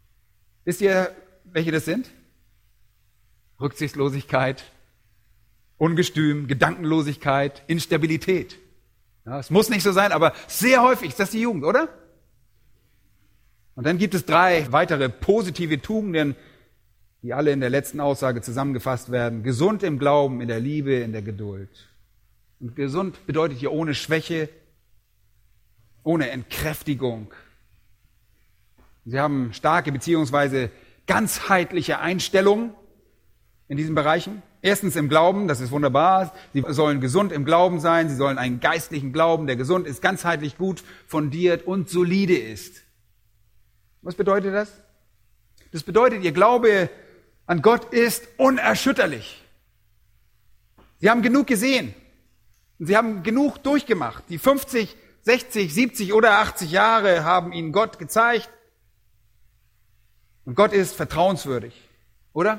Wisst ihr, welche das sind? Rücksichtslosigkeit, Ungestüm, Gedankenlosigkeit, Instabilität. Ja, es muss nicht so sein, aber sehr häufig ist das die Jugend, oder? Und dann gibt es 3 weitere positive Tugenden, die alle in der letzten Aussage zusammengefasst werden. Gesund im Glauben, in der Liebe, in der Geduld. Und gesund bedeutet hier ohne Schwäche, ohne Entkräftigung. Sie haben starke bzw. ganzheitliche Einstellungen in diesen Bereichen. Erstens im Glauben, das ist wunderbar. Sie sollen gesund im Glauben sein. Sie sollen einen geistlichen Glauben, der gesund ist, ganzheitlich gut fundiert und solide ist. Was bedeutet das? Das bedeutet, ihr Glaube an Gott ist unerschütterlich. Sie haben genug gesehen. Und sie haben genug durchgemacht. Die 50, 60, 70 oder 80 Jahre haben ihnen Gott gezeigt. Und Gott ist vertrauenswürdig. Oder?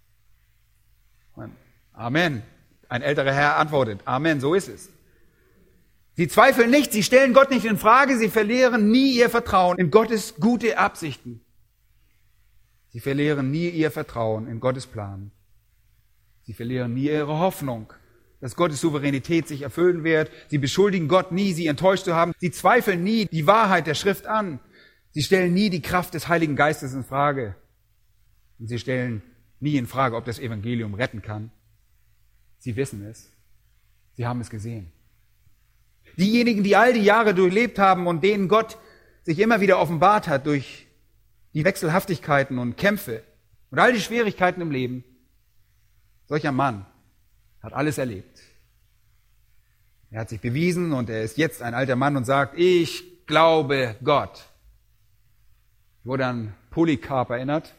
Amen. Ein älterer Herr antwortet, Amen, so ist es. Sie zweifeln nicht, sie stellen Gott nicht in Frage, sie verlieren nie ihr Vertrauen in Gottes gute Absichten. Sie verlieren nie ihr Vertrauen in Gottes Plan. Sie verlieren nie ihre Hoffnung, dass Gottes Souveränität sich erfüllen wird. Sie beschuldigen Gott nie, sie enttäuscht zu haben. Sie zweifeln nie die Wahrheit der Schrift an. Sie stellen nie die Kraft des Heiligen Geistes in Frage. Und sie stellen nie in Frage, ob das Evangelium retten kann. Sie wissen es. Sie haben es gesehen. Diejenigen, die all die Jahre durchlebt haben und denen Gott sich immer wieder offenbart hat durch die Wechselhaftigkeiten und Kämpfe und all die Schwierigkeiten im Leben, solcher Mann hat alles erlebt. Er hat sich bewiesen und er ist jetzt ein alter Mann und sagt, ich glaube Gott. Ich wurde an Polycarp erinnert,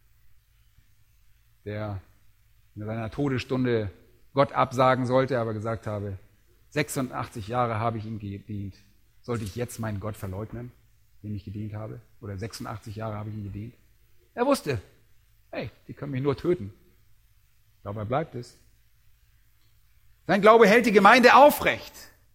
der in seiner Todesstunde Gott absagen sollte, aber gesagt habe, 86 Jahre habe ich ihm gedient. Sollte ich jetzt meinen Gott verleugnen, dem ich gedient habe? Oder 86 Jahre habe ich ihm gedient? Er wusste, hey, die können mich nur töten. Dabei bleibt es. Sein Glaube hält die Gemeinde aufrecht.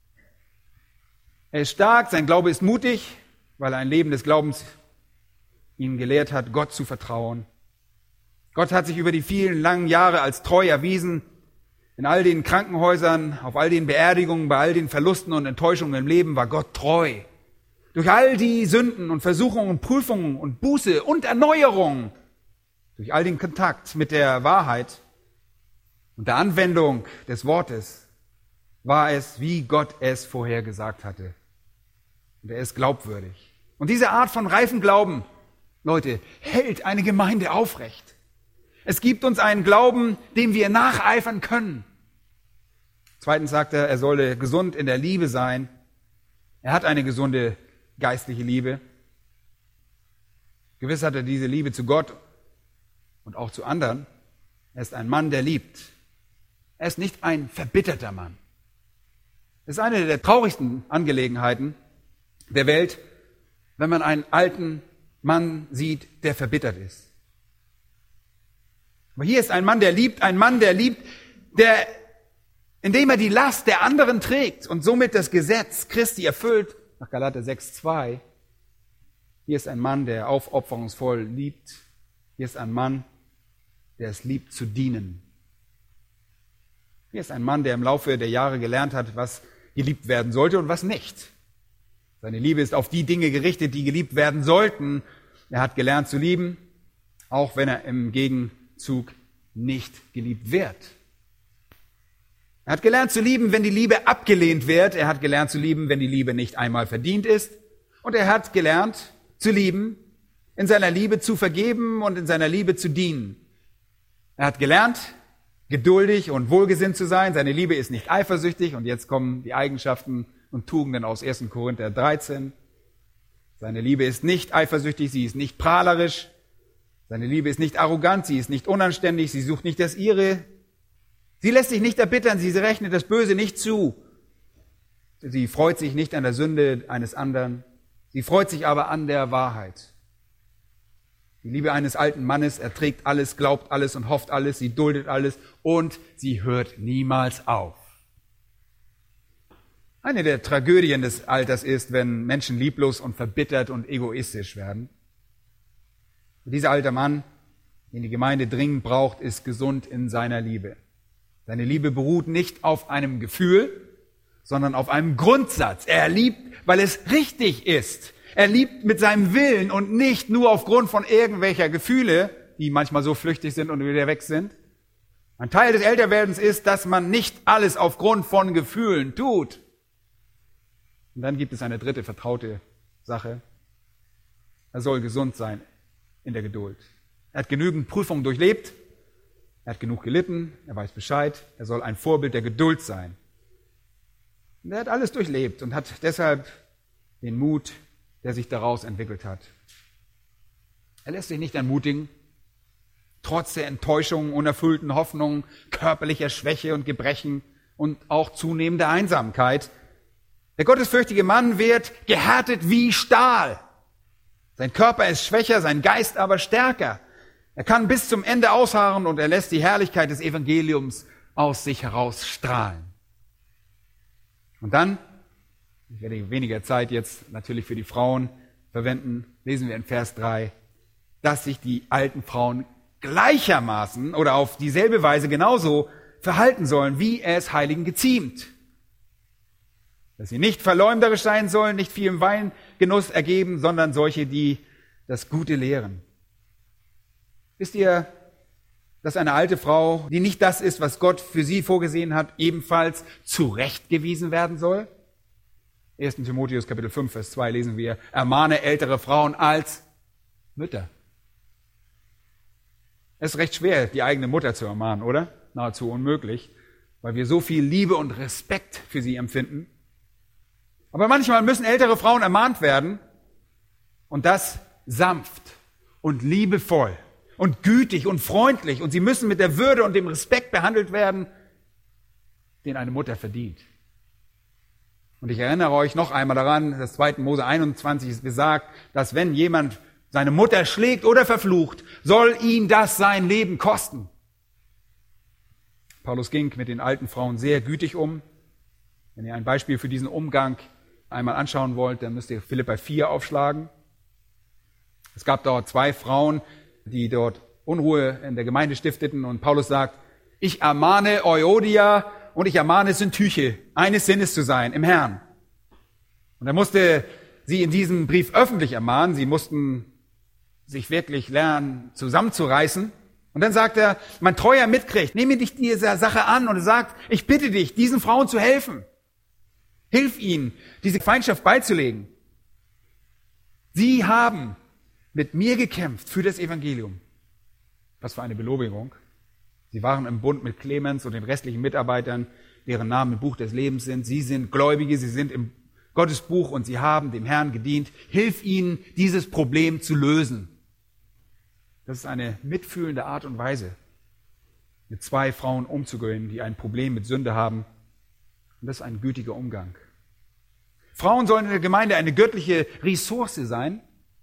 Er ist stark, sein Glaube ist mutig, weil er ein Leben des Glaubens ihn gelehrt hat, Gott zu vertrauen. Gott hat sich über die vielen langen Jahre als treu erwiesen. In all den Krankenhäusern, auf all den Beerdigungen, bei all den Verlusten und Enttäuschungen im Leben war Gott treu. Durch all die Sünden und Versuchungen und Prüfungen und Buße und Erneuerung, durch all den Kontakt mit der Wahrheit und der Anwendung des Wortes, war es, wie Gott es vorhergesagt hatte. Und er ist glaubwürdig. Und diese Art von reifen Glauben, Leute, hält eine Gemeinde aufrecht. Es gibt uns einen Glauben, dem wir nacheifern können. Zweitens sagt er, er solle gesund in der Liebe sein. Er hat eine gesunde geistliche Liebe. Gewiss hat er diese Liebe zu Gott und auch zu anderen. Er ist ein Mann, der liebt. Er ist nicht ein verbitterter Mann. Das ist eine der traurigsten Angelegenheiten der Welt, wenn man einen alten Mann sieht, der verbittert ist. Aber hier ist ein Mann, der liebt, der, indem er die Last der anderen trägt und somit das Gesetz Christi erfüllt, nach Galater 6,2. Hier ist ein Mann, der aufopferungsvoll liebt. Hier ist ein Mann, der es liebt zu dienen. Hier ist ein Mann, der im Laufe der Jahre gelernt hat, was geliebt werden sollte und was nicht. Seine Liebe ist auf die Dinge gerichtet, die geliebt werden sollten. Er hat gelernt zu lieben, auch wenn er im Gegenzug nicht geliebt wird. Er hat gelernt zu lieben, wenn die Liebe abgelehnt wird. Er hat gelernt zu lieben, wenn die Liebe nicht einmal verdient ist. Und er hat gelernt zu lieben, in seiner Liebe zu vergeben und in seiner Liebe zu dienen. Er hat gelernt, geduldig und wohlgesinnt zu sein. Seine Liebe ist nicht eifersüchtig. Und jetzt kommen die Eigenschaften und Tugenden aus 1. Korinther 13. Seine Liebe ist nicht eifersüchtig, sie ist nicht prahlerisch. Seine Liebe ist nicht arrogant, sie ist nicht unanständig, sie sucht nicht das Ihre. Sie lässt sich nicht erbittern, sie rechnet das Böse nicht zu. Sie freut sich nicht an der Sünde eines anderen, sie freut sich aber an der Wahrheit. Die Liebe eines alten Mannes erträgt alles, glaubt alles und hofft alles, sie duldet alles und sie hört niemals auf. Eine der Tragödien des Alters ist, wenn Menschen lieblos und verbittert und egoistisch werden. Dieser alte Mann, den die Gemeinde dringend braucht, ist gesund in seiner Liebe. Seine Liebe beruht nicht auf einem Gefühl, sondern auf einem Grundsatz. Er liebt, weil es richtig ist. Er liebt mit seinem Willen und nicht nur aufgrund von irgendwelcher Gefühle, die manchmal so flüchtig sind und wieder weg sind. Ein Teil des Älterwerdens ist, dass man nicht alles aufgrund von Gefühlen tut. Und dann gibt es eine dritte vertraute Sache. Er soll gesund sein in der Geduld. Er hat genügend Prüfungen durchlebt. Er hat genug gelitten. Er weiß Bescheid. Er soll ein Vorbild der Geduld sein. Und er hat alles durchlebt und hat deshalb den Mut, der sich daraus entwickelt hat. Er lässt sich nicht entmutigen, trotz der Enttäuschungen, unerfüllten Hoffnungen, körperlicher Schwäche und Gebrechen und auch zunehmender Einsamkeit. Der gottesfürchtige Mann wird gehärtet wie Stahl. Sein Körper ist schwächer, sein Geist aber stärker. Er kann bis zum Ende ausharren und er lässt die Herrlichkeit des Evangeliums aus sich heraus strahlen. Und dann, ich werde weniger Zeit jetzt natürlich für die Frauen verwenden, lesen wir in Vers 3, dass sich die alten Frauen gleichermaßen oder auf dieselbe Weise genauso verhalten sollen, wie es Heiligen geziemt. Dass sie nicht verleumderisch sein sollen, nicht viel im Weingenuss ergeben, sondern solche, die das Gute lehren. Wisst ihr, dass eine alte Frau, die nicht das ist, was Gott für sie vorgesehen hat, ebenfalls zurechtgewiesen werden soll? 1. Timotheus Kapitel 5, Vers 2 lesen wir, ermahne ältere Frauen als Mütter. Es ist recht schwer, die eigene Mutter zu ermahnen, oder? Nahezu unmöglich, weil wir so viel Liebe und Respekt für sie empfinden. Aber manchmal müssen ältere Frauen ermahnt werden und das sanft und liebevoll und gütig und freundlich und sie müssen mit der Würde und dem Respekt behandelt werden, den eine Mutter verdient. Und ich erinnere euch noch einmal daran, das 2. Mose 21 ist gesagt, dass wenn jemand seine Mutter schlägt oder verflucht, soll ihn das sein Leben kosten. Paulus ging mit den alten Frauen sehr gütig um. Wenn ihr ein Beispiel für diesen Umgang einmal anschauen wollt, dann müsst ihr Philipper 4 aufschlagen. Es gab dort 2 Frauen, die dort Unruhe in der Gemeinde stifteten und Paulus sagt, ich ermahne Euodia und ich ermahne Syntyche, eines Sinnes zu sein im Herrn. Und er musste sie in diesem Brief öffentlich ermahnen, sie mussten sich wirklich lernen zusammenzureißen. Und dann sagt er, mein treuer Mitknecht, nehme dich dieser Sache an und er sagt, ich bitte dich, diesen Frauen zu helfen. Hilf ihnen, diese Feindschaft beizulegen. Sie haben mit mir gekämpft für das Evangelium. Was für eine Belobigung. Sie waren im Bund mit Clemens und den restlichen Mitarbeitern, deren Namen im Buch des Lebens sind. Sie sind Gläubige, sie sind im Gottesbuch und sie haben dem Herrn gedient. Hilf ihnen, dieses Problem zu lösen. Das ist eine mitfühlende Art und Weise, mit 2 Frauen umzugehen, die ein Problem mit Sünde haben. Und das ist ein gütiger Umgang. Frauen sollen in der Gemeinde eine göttliche Ressource sein.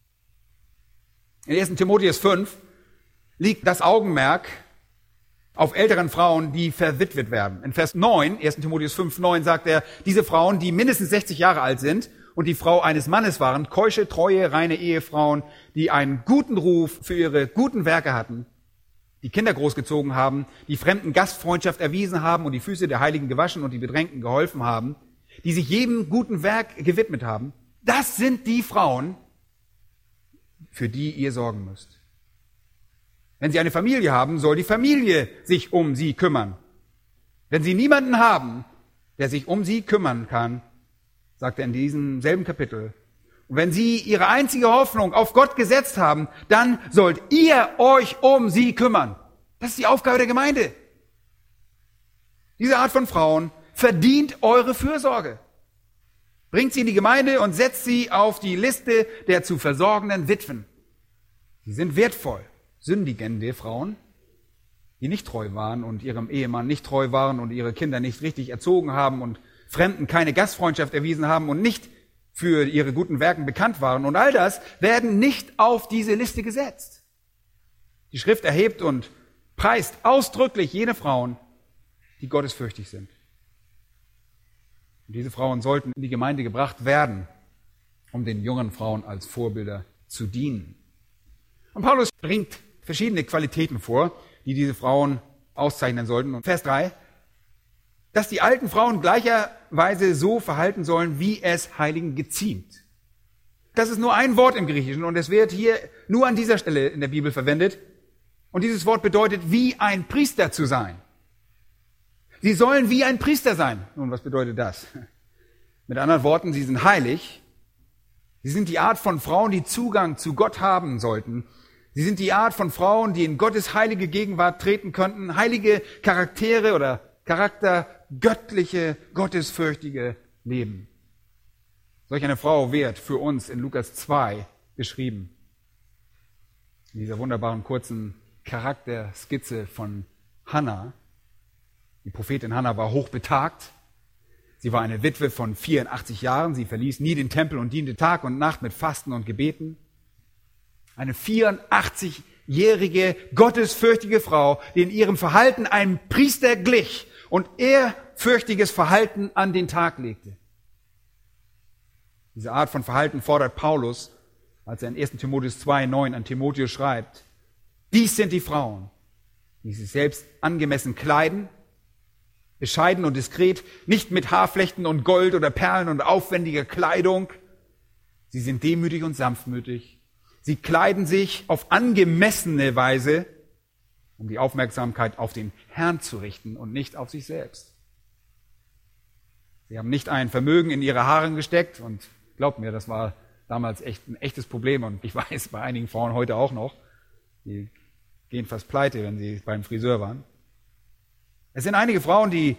In 1. Timotheus 5 liegt das Augenmerk auf älteren Frauen, die verwitwet werden. In Vers 9, 1. Timotheus 5, 9 sagt er, diese Frauen, die mindestens 60 Jahre alt sind und die Frau eines Mannes waren, keusche, treue, reine Ehefrauen, die einen guten Ruf für ihre guten Werke hatten, die Kinder großgezogen haben, die Fremden Gastfreundschaft erwiesen haben und die Füße der Heiligen gewaschen und die Bedrängten geholfen haben, die sich jedem guten Werk gewidmet haben. Das sind die Frauen, für die ihr sorgen müsst. Wenn sie eine Familie haben, soll die Familie sich um sie kümmern. Wenn sie niemanden haben, der sich um sie kümmern kann, sagt er in diesem selben Kapitel, und wenn sie ihre einzige Hoffnung auf Gott gesetzt haben, dann sollt ihr euch um sie kümmern. Das ist die Aufgabe der Gemeinde. Diese Art von Frauen verdient eure Fürsorge. Bringt sie in die Gemeinde und setzt sie auf die Liste der zu versorgenden Witwen. Sie sind wertvoll. Sündigende Frauen, die nicht treu waren und ihrem Ehemann nicht treu waren und ihre Kinder nicht richtig erzogen haben und Fremden keine Gastfreundschaft erwiesen haben und nicht für ihre guten Werken bekannt waren. Und all das werden nicht auf diese Liste gesetzt. Die Schrift erhebt und preist ausdrücklich jene Frauen, die gottesfürchtig sind. Und diese Frauen sollten in die Gemeinde gebracht werden, um den jungen Frauen als Vorbilder zu dienen. Und Paulus bringt verschiedene Qualitäten vor, die diese Frauen auszeichnen sollten. Und Vers 3, dass die alten Frauen gleicherweise so verhalten sollen, wie es Heiligen geziemt. Das ist nur ein Wort im Griechischen und es wird hier nur an dieser Stelle in der Bibel verwendet. Und dieses Wort bedeutet, wie ein Priester zu sein. Sie sollen wie ein Priester sein. Nun, was bedeutet das? Mit anderen Worten, sie sind heilig. Sie sind die Art von Frauen, die Zugang zu Gott haben sollten. Sie sind die Art von Frauen, die in Gottes heilige Gegenwart treten könnten. Heilige Charaktere oder Charakter, göttliche, gottesfürchtige Leben. Solch eine Frau wird für uns in Lukas 2 beschrieben. In dieser wunderbaren kurzen Charakterskizze von Hannah. Die Prophetin Hannah war hochbetagt. Sie war eine Witwe von 84 Jahren. Sie verließ nie den Tempel und diente Tag und Nacht mit Fasten und Gebeten. Eine 84-jährige, gottesfürchtige Frau, die in ihrem Verhalten einem Priester glich und ehrfürchtiges Verhalten an den Tag legte. Diese Art von Verhalten fordert Paulus, als er in 1. Timotheus 2,9 an Timotheus schreibt. Dies sind die Frauen, die sich selbst angemessen kleiden, bescheiden und diskret, nicht mit Haarflechten und Gold oder Perlen und aufwendiger Kleidung. Sie sind demütig und sanftmütig. Sie kleiden sich auf angemessene Weise, um die Aufmerksamkeit auf den Herrn zu richten und nicht auf sich selbst. Sie haben nicht ein Vermögen in ihre Haare gesteckt und glaubt mir, das war damals echt ein echtes Problem und ich weiß, bei einigen Frauen heute auch noch. Die gehen fast pleite, wenn sie beim Friseur waren. Es sind einige Frauen, die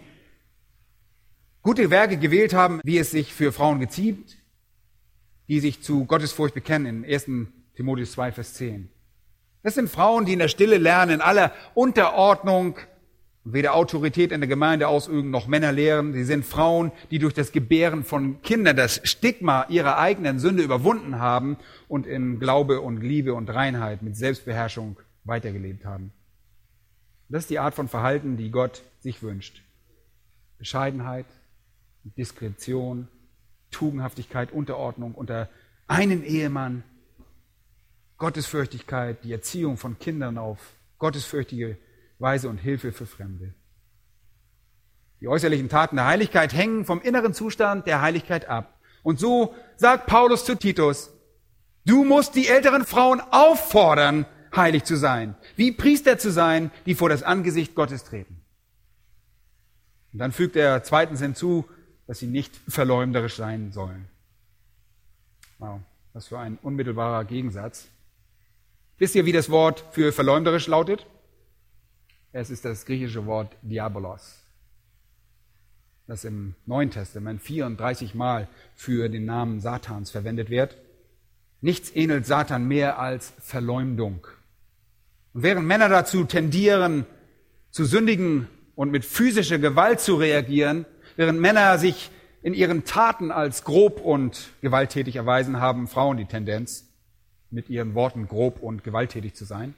gute Werke gewählt haben, wie es sich für Frauen geziemt, die sich zu Gottesfurcht bekennen, in 1. Timotheus 2, Vers 10. Das sind Frauen, die in der Stille lernen, in aller Unterordnung, weder Autorität in der Gemeinde ausüben, noch Männer lehren. Sie sind Frauen, die durch das Gebären von Kindern das Stigma ihrer eigenen Sünde überwunden haben und in Glaube und Liebe und Reinheit mit Selbstbeherrschung weitergelebt haben. Das ist die Art von Verhalten, die Gott sich wünscht. Bescheidenheit, Diskretion, Tugendhaftigkeit, Unterordnung unter einen Ehemann, Gottesfürchtigkeit, die Erziehung von Kindern auf gottesfürchtige Weise und Hilfe für Fremde. Die äußerlichen Taten der Heiligkeit hängen vom inneren Zustand der Heiligkeit ab. Und so sagt Paulus zu Titus, du musst die älteren Frauen auffordern, heilig zu sein, wie Priester zu sein, die vor das Angesicht Gottes treten. Und dann fügt er zweitens hinzu, dass sie nicht verleumderisch sein sollen. Wow, was für ein unmittelbarer Gegensatz. Wisst ihr, wie das Wort für verleumderisch lautet? Es ist das griechische Wort Diabolos, das im Neuen Testament 34 Mal für den Namen Satans verwendet wird. Nichts ähnelt Satan mehr als Verleumdung. Und während Männer dazu tendieren, zu sündigen und mit physischer Gewalt zu reagieren, während Männer sich in ihren Taten als grob und gewalttätig erweisen, haben Frauen die Tendenz, mit ihren Worten grob und gewalttätig zu sein.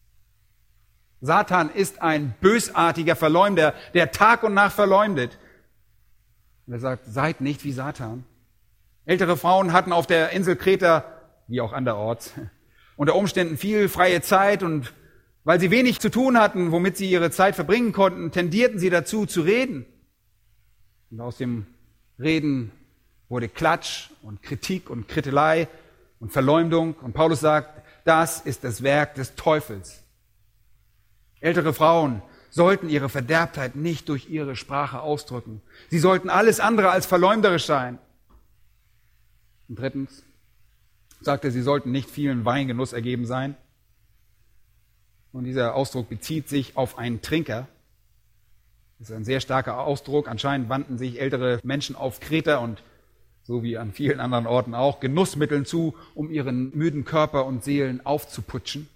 Satan ist ein bösartiger Verleumder, der Tag und Nacht verleumdet. Und er sagt, seid nicht wie Satan. Ältere Frauen hatten auf der Insel Kreta, wie auch anderorts, unter Umständen viel freie Zeit und weil sie wenig zu tun hatten, womit sie ihre Zeit verbringen konnten, tendierten sie dazu zu reden. Und aus dem Reden wurde Klatsch und Kritik und Krittelei und Verleumdung. Und Paulus sagt, das ist das Werk des Teufels. Ältere Frauen sollten ihre Verderbtheit nicht durch ihre Sprache ausdrücken. Sie sollten alles andere als verleumderisch sein. Und drittens sagt er, sie sollten nicht vielen Weingenuss ergeben sein. Und dieser Ausdruck bezieht sich auf einen Trinker. Das ist ein sehr starker Ausdruck. Anscheinend wandten sich ältere Menschen auf Kreta und so wie an vielen anderen Orten auch Genussmitteln zu, um ihren müden Körper und Seelen aufzuputschen.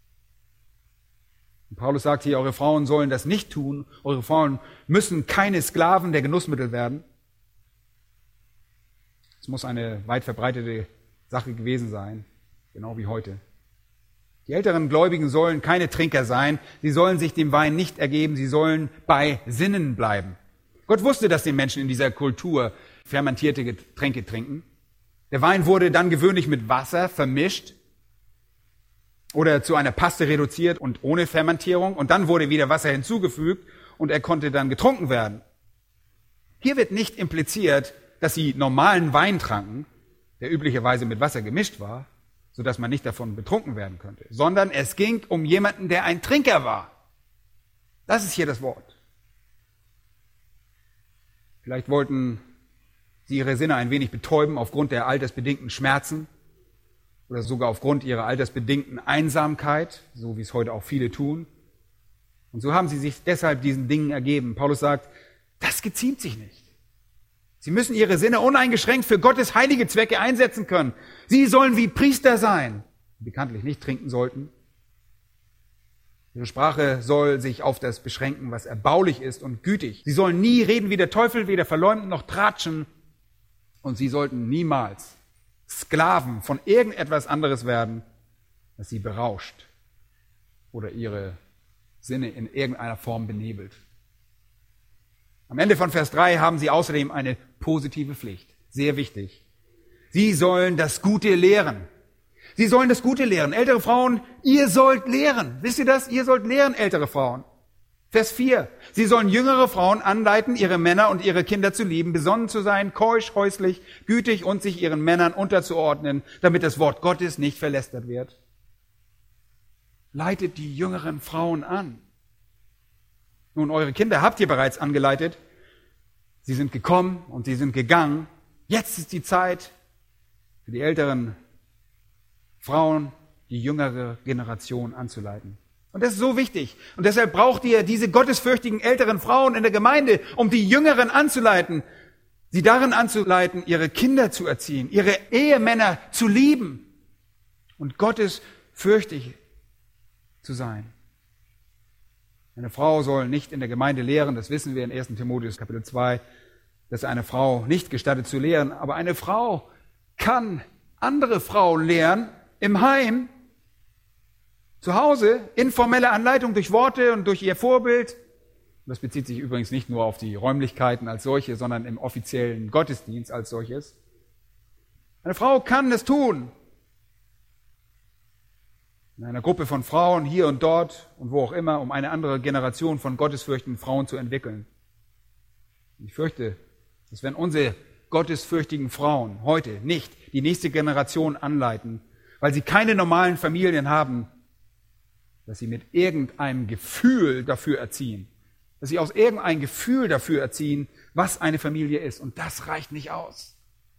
Und Paulus sagt hier, eure Frauen sollen das nicht tun. Eure Frauen müssen keine Sklaven der Genussmittel werden. Es muss eine weit verbreitete Sache gewesen sein, genau wie heute. Die älteren Gläubigen sollen keine Trinker sein. Sie sollen sich dem Wein nicht ergeben. Sie sollen bei Sinnen bleiben. Gott wusste, dass die Menschen in dieser Kultur fermentierte Getränke trinken. Der Wein wurde dann gewöhnlich mit Wasser vermischt oder zu einer Paste reduziert und ohne Fermentierung. Und dann wurde wieder Wasser hinzugefügt und er konnte dann getrunken werden. Hier wird nicht impliziert, dass sie normalen Wein tranken, der üblicherweise mit Wasser gemischt war, sodass man nicht davon betrunken werden könnte, sondern es ging um jemanden, der ein Trinker war. Das ist hier das Wort. Vielleicht wollten sie ihre Sinne ein wenig betäuben aufgrund der altersbedingten Schmerzen oder sogar aufgrund ihrer altersbedingten Einsamkeit, so wie es heute auch viele tun. Und so haben sie sich deshalb diesen Dingen ergeben. Paulus sagt, das geziemt sich nicht. Sie müssen ihre Sinne uneingeschränkt für Gottes heilige Zwecke einsetzen können. Sie sollen wie Priester sein, die bekanntlich nicht trinken sollten. Ihre Sprache soll sich auf das beschränken, was erbaulich ist und gütig. Sie sollen nie reden wie der Teufel, weder verleumden noch tratschen. Und sie sollten niemals Sklaven von irgendetwas anderes werden, das sie berauscht oder ihre Sinne in irgendeiner Form benebelt. Am Ende von Vers 3 haben sie außerdem eine positive Pflicht. Sehr wichtig. Sie sollen das Gute lehren. Sie sollen das Gute lehren. Ältere Frauen, ihr sollt lehren. Wisst ihr das? Ihr sollt lehren, ältere Frauen. Vers 4. Sie sollen jüngere Frauen anleiten, ihre Männer und ihre Kinder zu lieben, besonnen zu sein, keusch, häuslich, gütig und sich ihren Männern unterzuordnen, damit das Wort Gottes nicht verlästert wird. Leitet die jüngeren Frauen an. Nun, eure Kinder habt ihr bereits angeleitet. Sie sind gekommen und sie sind gegangen. Jetzt ist die Zeit für die älteren Frauen, die jüngere Generation anzuleiten. Und das ist so wichtig. Und deshalb braucht ihr diese gottesfürchtigen älteren Frauen in der Gemeinde, um die Jüngeren anzuleiten, sie darin anzuleiten, ihre Kinder zu erziehen, ihre Ehemänner zu lieben und gottesfürchtig zu sein. Eine Frau soll nicht in der Gemeinde lehren, das wissen wir in 1. Timotheus Kapitel 2, dass eine Frau nicht gestattet zu lehren, aber eine Frau kann andere Frauen lehren im Heim, zu Hause, informelle Anleitung durch Worte und durch ihr Vorbild. Das bezieht sich übrigens nicht nur auf die Räumlichkeiten als solche, sondern im offiziellen Gottesdienst als solches. Eine Frau kann es tun. In einer Gruppe von Frauen hier und dort und wo auch immer, um eine andere Generation von gottesfürchtigen Frauen zu entwickeln. Ich fürchte, dass wenn unsere gottesfürchtigen Frauen heute nicht die nächste Generation anleiten, weil sie keine normalen Familien haben, dass sie mit irgendeinem Gefühl dafür erziehen, dass sie aus irgendeinem Gefühl dafür erziehen, was eine Familie ist. Und das reicht nicht aus.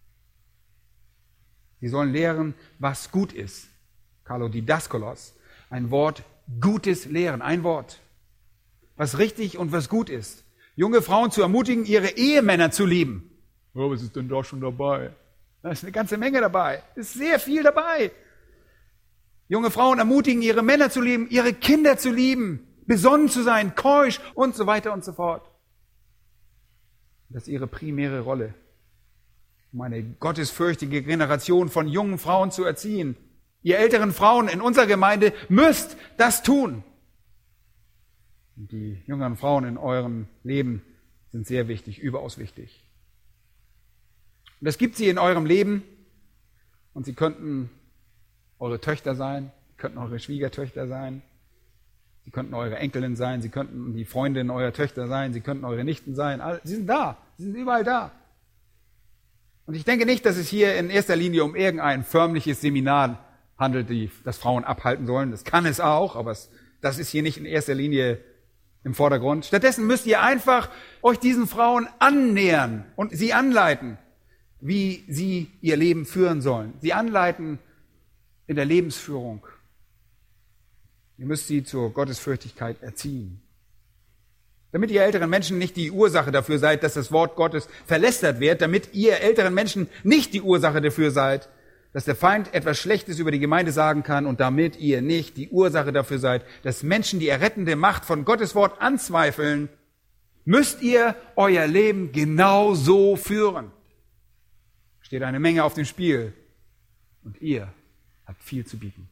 Sie sollen lehren, was gut ist. Kalodidaskolos, ein Wort, gutes Lehren, ein Wort. Was richtig und was gut ist. Junge Frauen zu ermutigen, ihre Ehemänner zu lieben. Oh, was ist denn da schon dabei? Da ist eine ganze Menge dabei. Es ist sehr viel dabei. Junge Frauen ermutigen, ihre Männer zu lieben, ihre Kinder zu lieben, besonnen zu sein, keusch und so weiter und so fort. Das ist ihre primäre Rolle, um eine gottesfürchtige Generation von jungen Frauen zu erziehen. Ihr älteren Frauen in unserer Gemeinde müsst das tun. Und die jüngeren Frauen in eurem Leben sind sehr wichtig, überaus wichtig. Und es gibt sie in eurem Leben und sie könnten eure Töchter sein, könnten eure Schwiegertöchter sein, sie könnten eure Enkelin sein, sie könnten die Freundin eurer Töchter sein, sie könnten eure Nichten sein. Sie sind da, sie sind überall da. Und ich denke nicht, dass es hier in erster Linie um irgendein förmliches Seminar handelt, das Frauen abhalten sollen. Das kann es auch, aber das ist hier nicht in erster Linie im Vordergrund. Stattdessen müsst ihr einfach euch diesen Frauen annähern und sie anleiten, wie sie ihr Leben führen sollen. Sie anleiten in der Lebensführung. Ihr müsst sie zur Gottesfürchtigkeit erziehen. Damit ihr älteren Menschen nicht die Ursache dafür seid, dass das Wort Gottes verlästert wird, damit ihr älteren Menschen nicht die Ursache dafür seid, dass der Feind etwas Schlechtes über die Gemeinde sagen kann und damit ihr nicht die Ursache dafür seid, dass Menschen die errettende Macht von Gottes Wort anzweifeln, müsst ihr euer Leben genau so führen. Steht eine Menge auf dem Spiel und ihr habt viel zu bieten.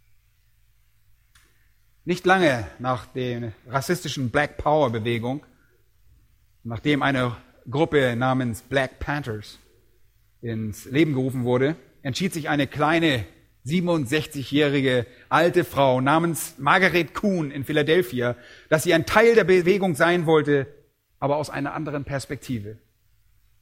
Nicht lange nach der rassistischen Black Power Bewegung, nachdem eine Gruppe namens Black Panthers ins Leben gerufen wurde, entschied sich eine kleine 67-jährige alte Frau namens Margaret Kuhn in Philadelphia, dass sie ein Teil der Bewegung sein wollte, aber aus einer anderen Perspektive.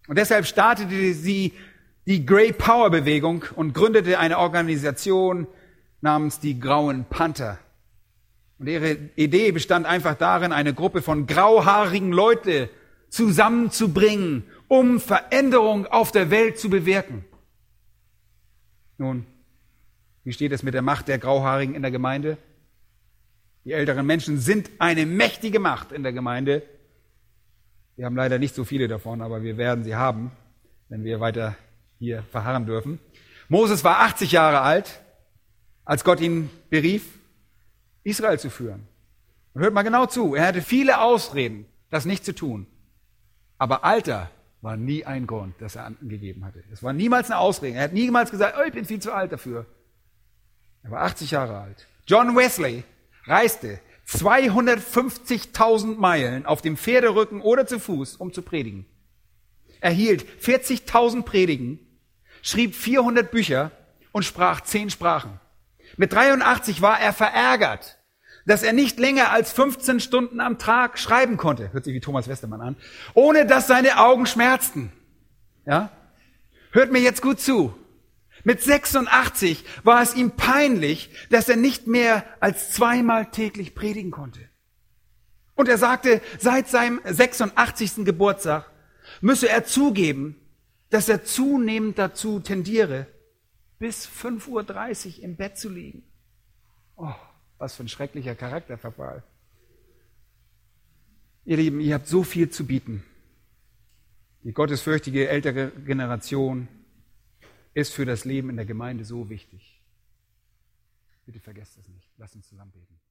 Und deshalb startete sie die Grey Power Bewegung und gründete eine Organisation namens die Grauen Panther. Und ihre Idee bestand einfach darin, eine Gruppe von grauhaarigen Leuten zusammenzubringen, um Veränderung auf der Welt zu bewirken. Nun, wie steht es mit der Macht der Grauhaarigen in der Gemeinde? Die älteren Menschen sind eine mächtige Macht in der Gemeinde. Wir haben leider nicht so viele davon, aber wir werden sie haben, wenn wir weiter hier verharren dürfen. Moses war 80 Jahre alt, als Gott ihn berief, Israel zu führen. Und hört mal genau zu, er hatte viele Ausreden, das nicht zu tun. Aber Alter war nie ein Grund, das er angegeben hatte. Es war niemals eine Ausrede. Er hat niemals gesagt, oh, ich bin viel zu alt dafür. Er war 80 Jahre alt. John Wesley reiste 250.000 Meilen auf dem Pferderücken oder zu Fuß, um zu predigen. Er hielt 40.000 Predigen, schrieb 400 Bücher und sprach 10 Sprachen. Mit 83 war er verärgert, dass er nicht länger als 15 Stunden am Tag schreiben konnte. Hört sich wie Thomas Westermann an. Ohne dass seine Augen schmerzten. Ja? Hört mir jetzt gut zu. Mit 86 war es ihm peinlich, dass er nicht mehr als 2-mal täglich predigen konnte. Und er sagte, seit seinem 86. Geburtstag müsse er zugeben, dass er zunehmend dazu tendiere, bis 5:30 Uhr im Bett zu liegen. Oh, was für ein schrecklicher Charakterverfall. Ihr Lieben, ihr habt so viel zu bieten. Die gottesfürchtige ältere Generation ist für das Leben in der Gemeinde so wichtig. Bitte vergesst es nicht. Lasst uns zusammen beten.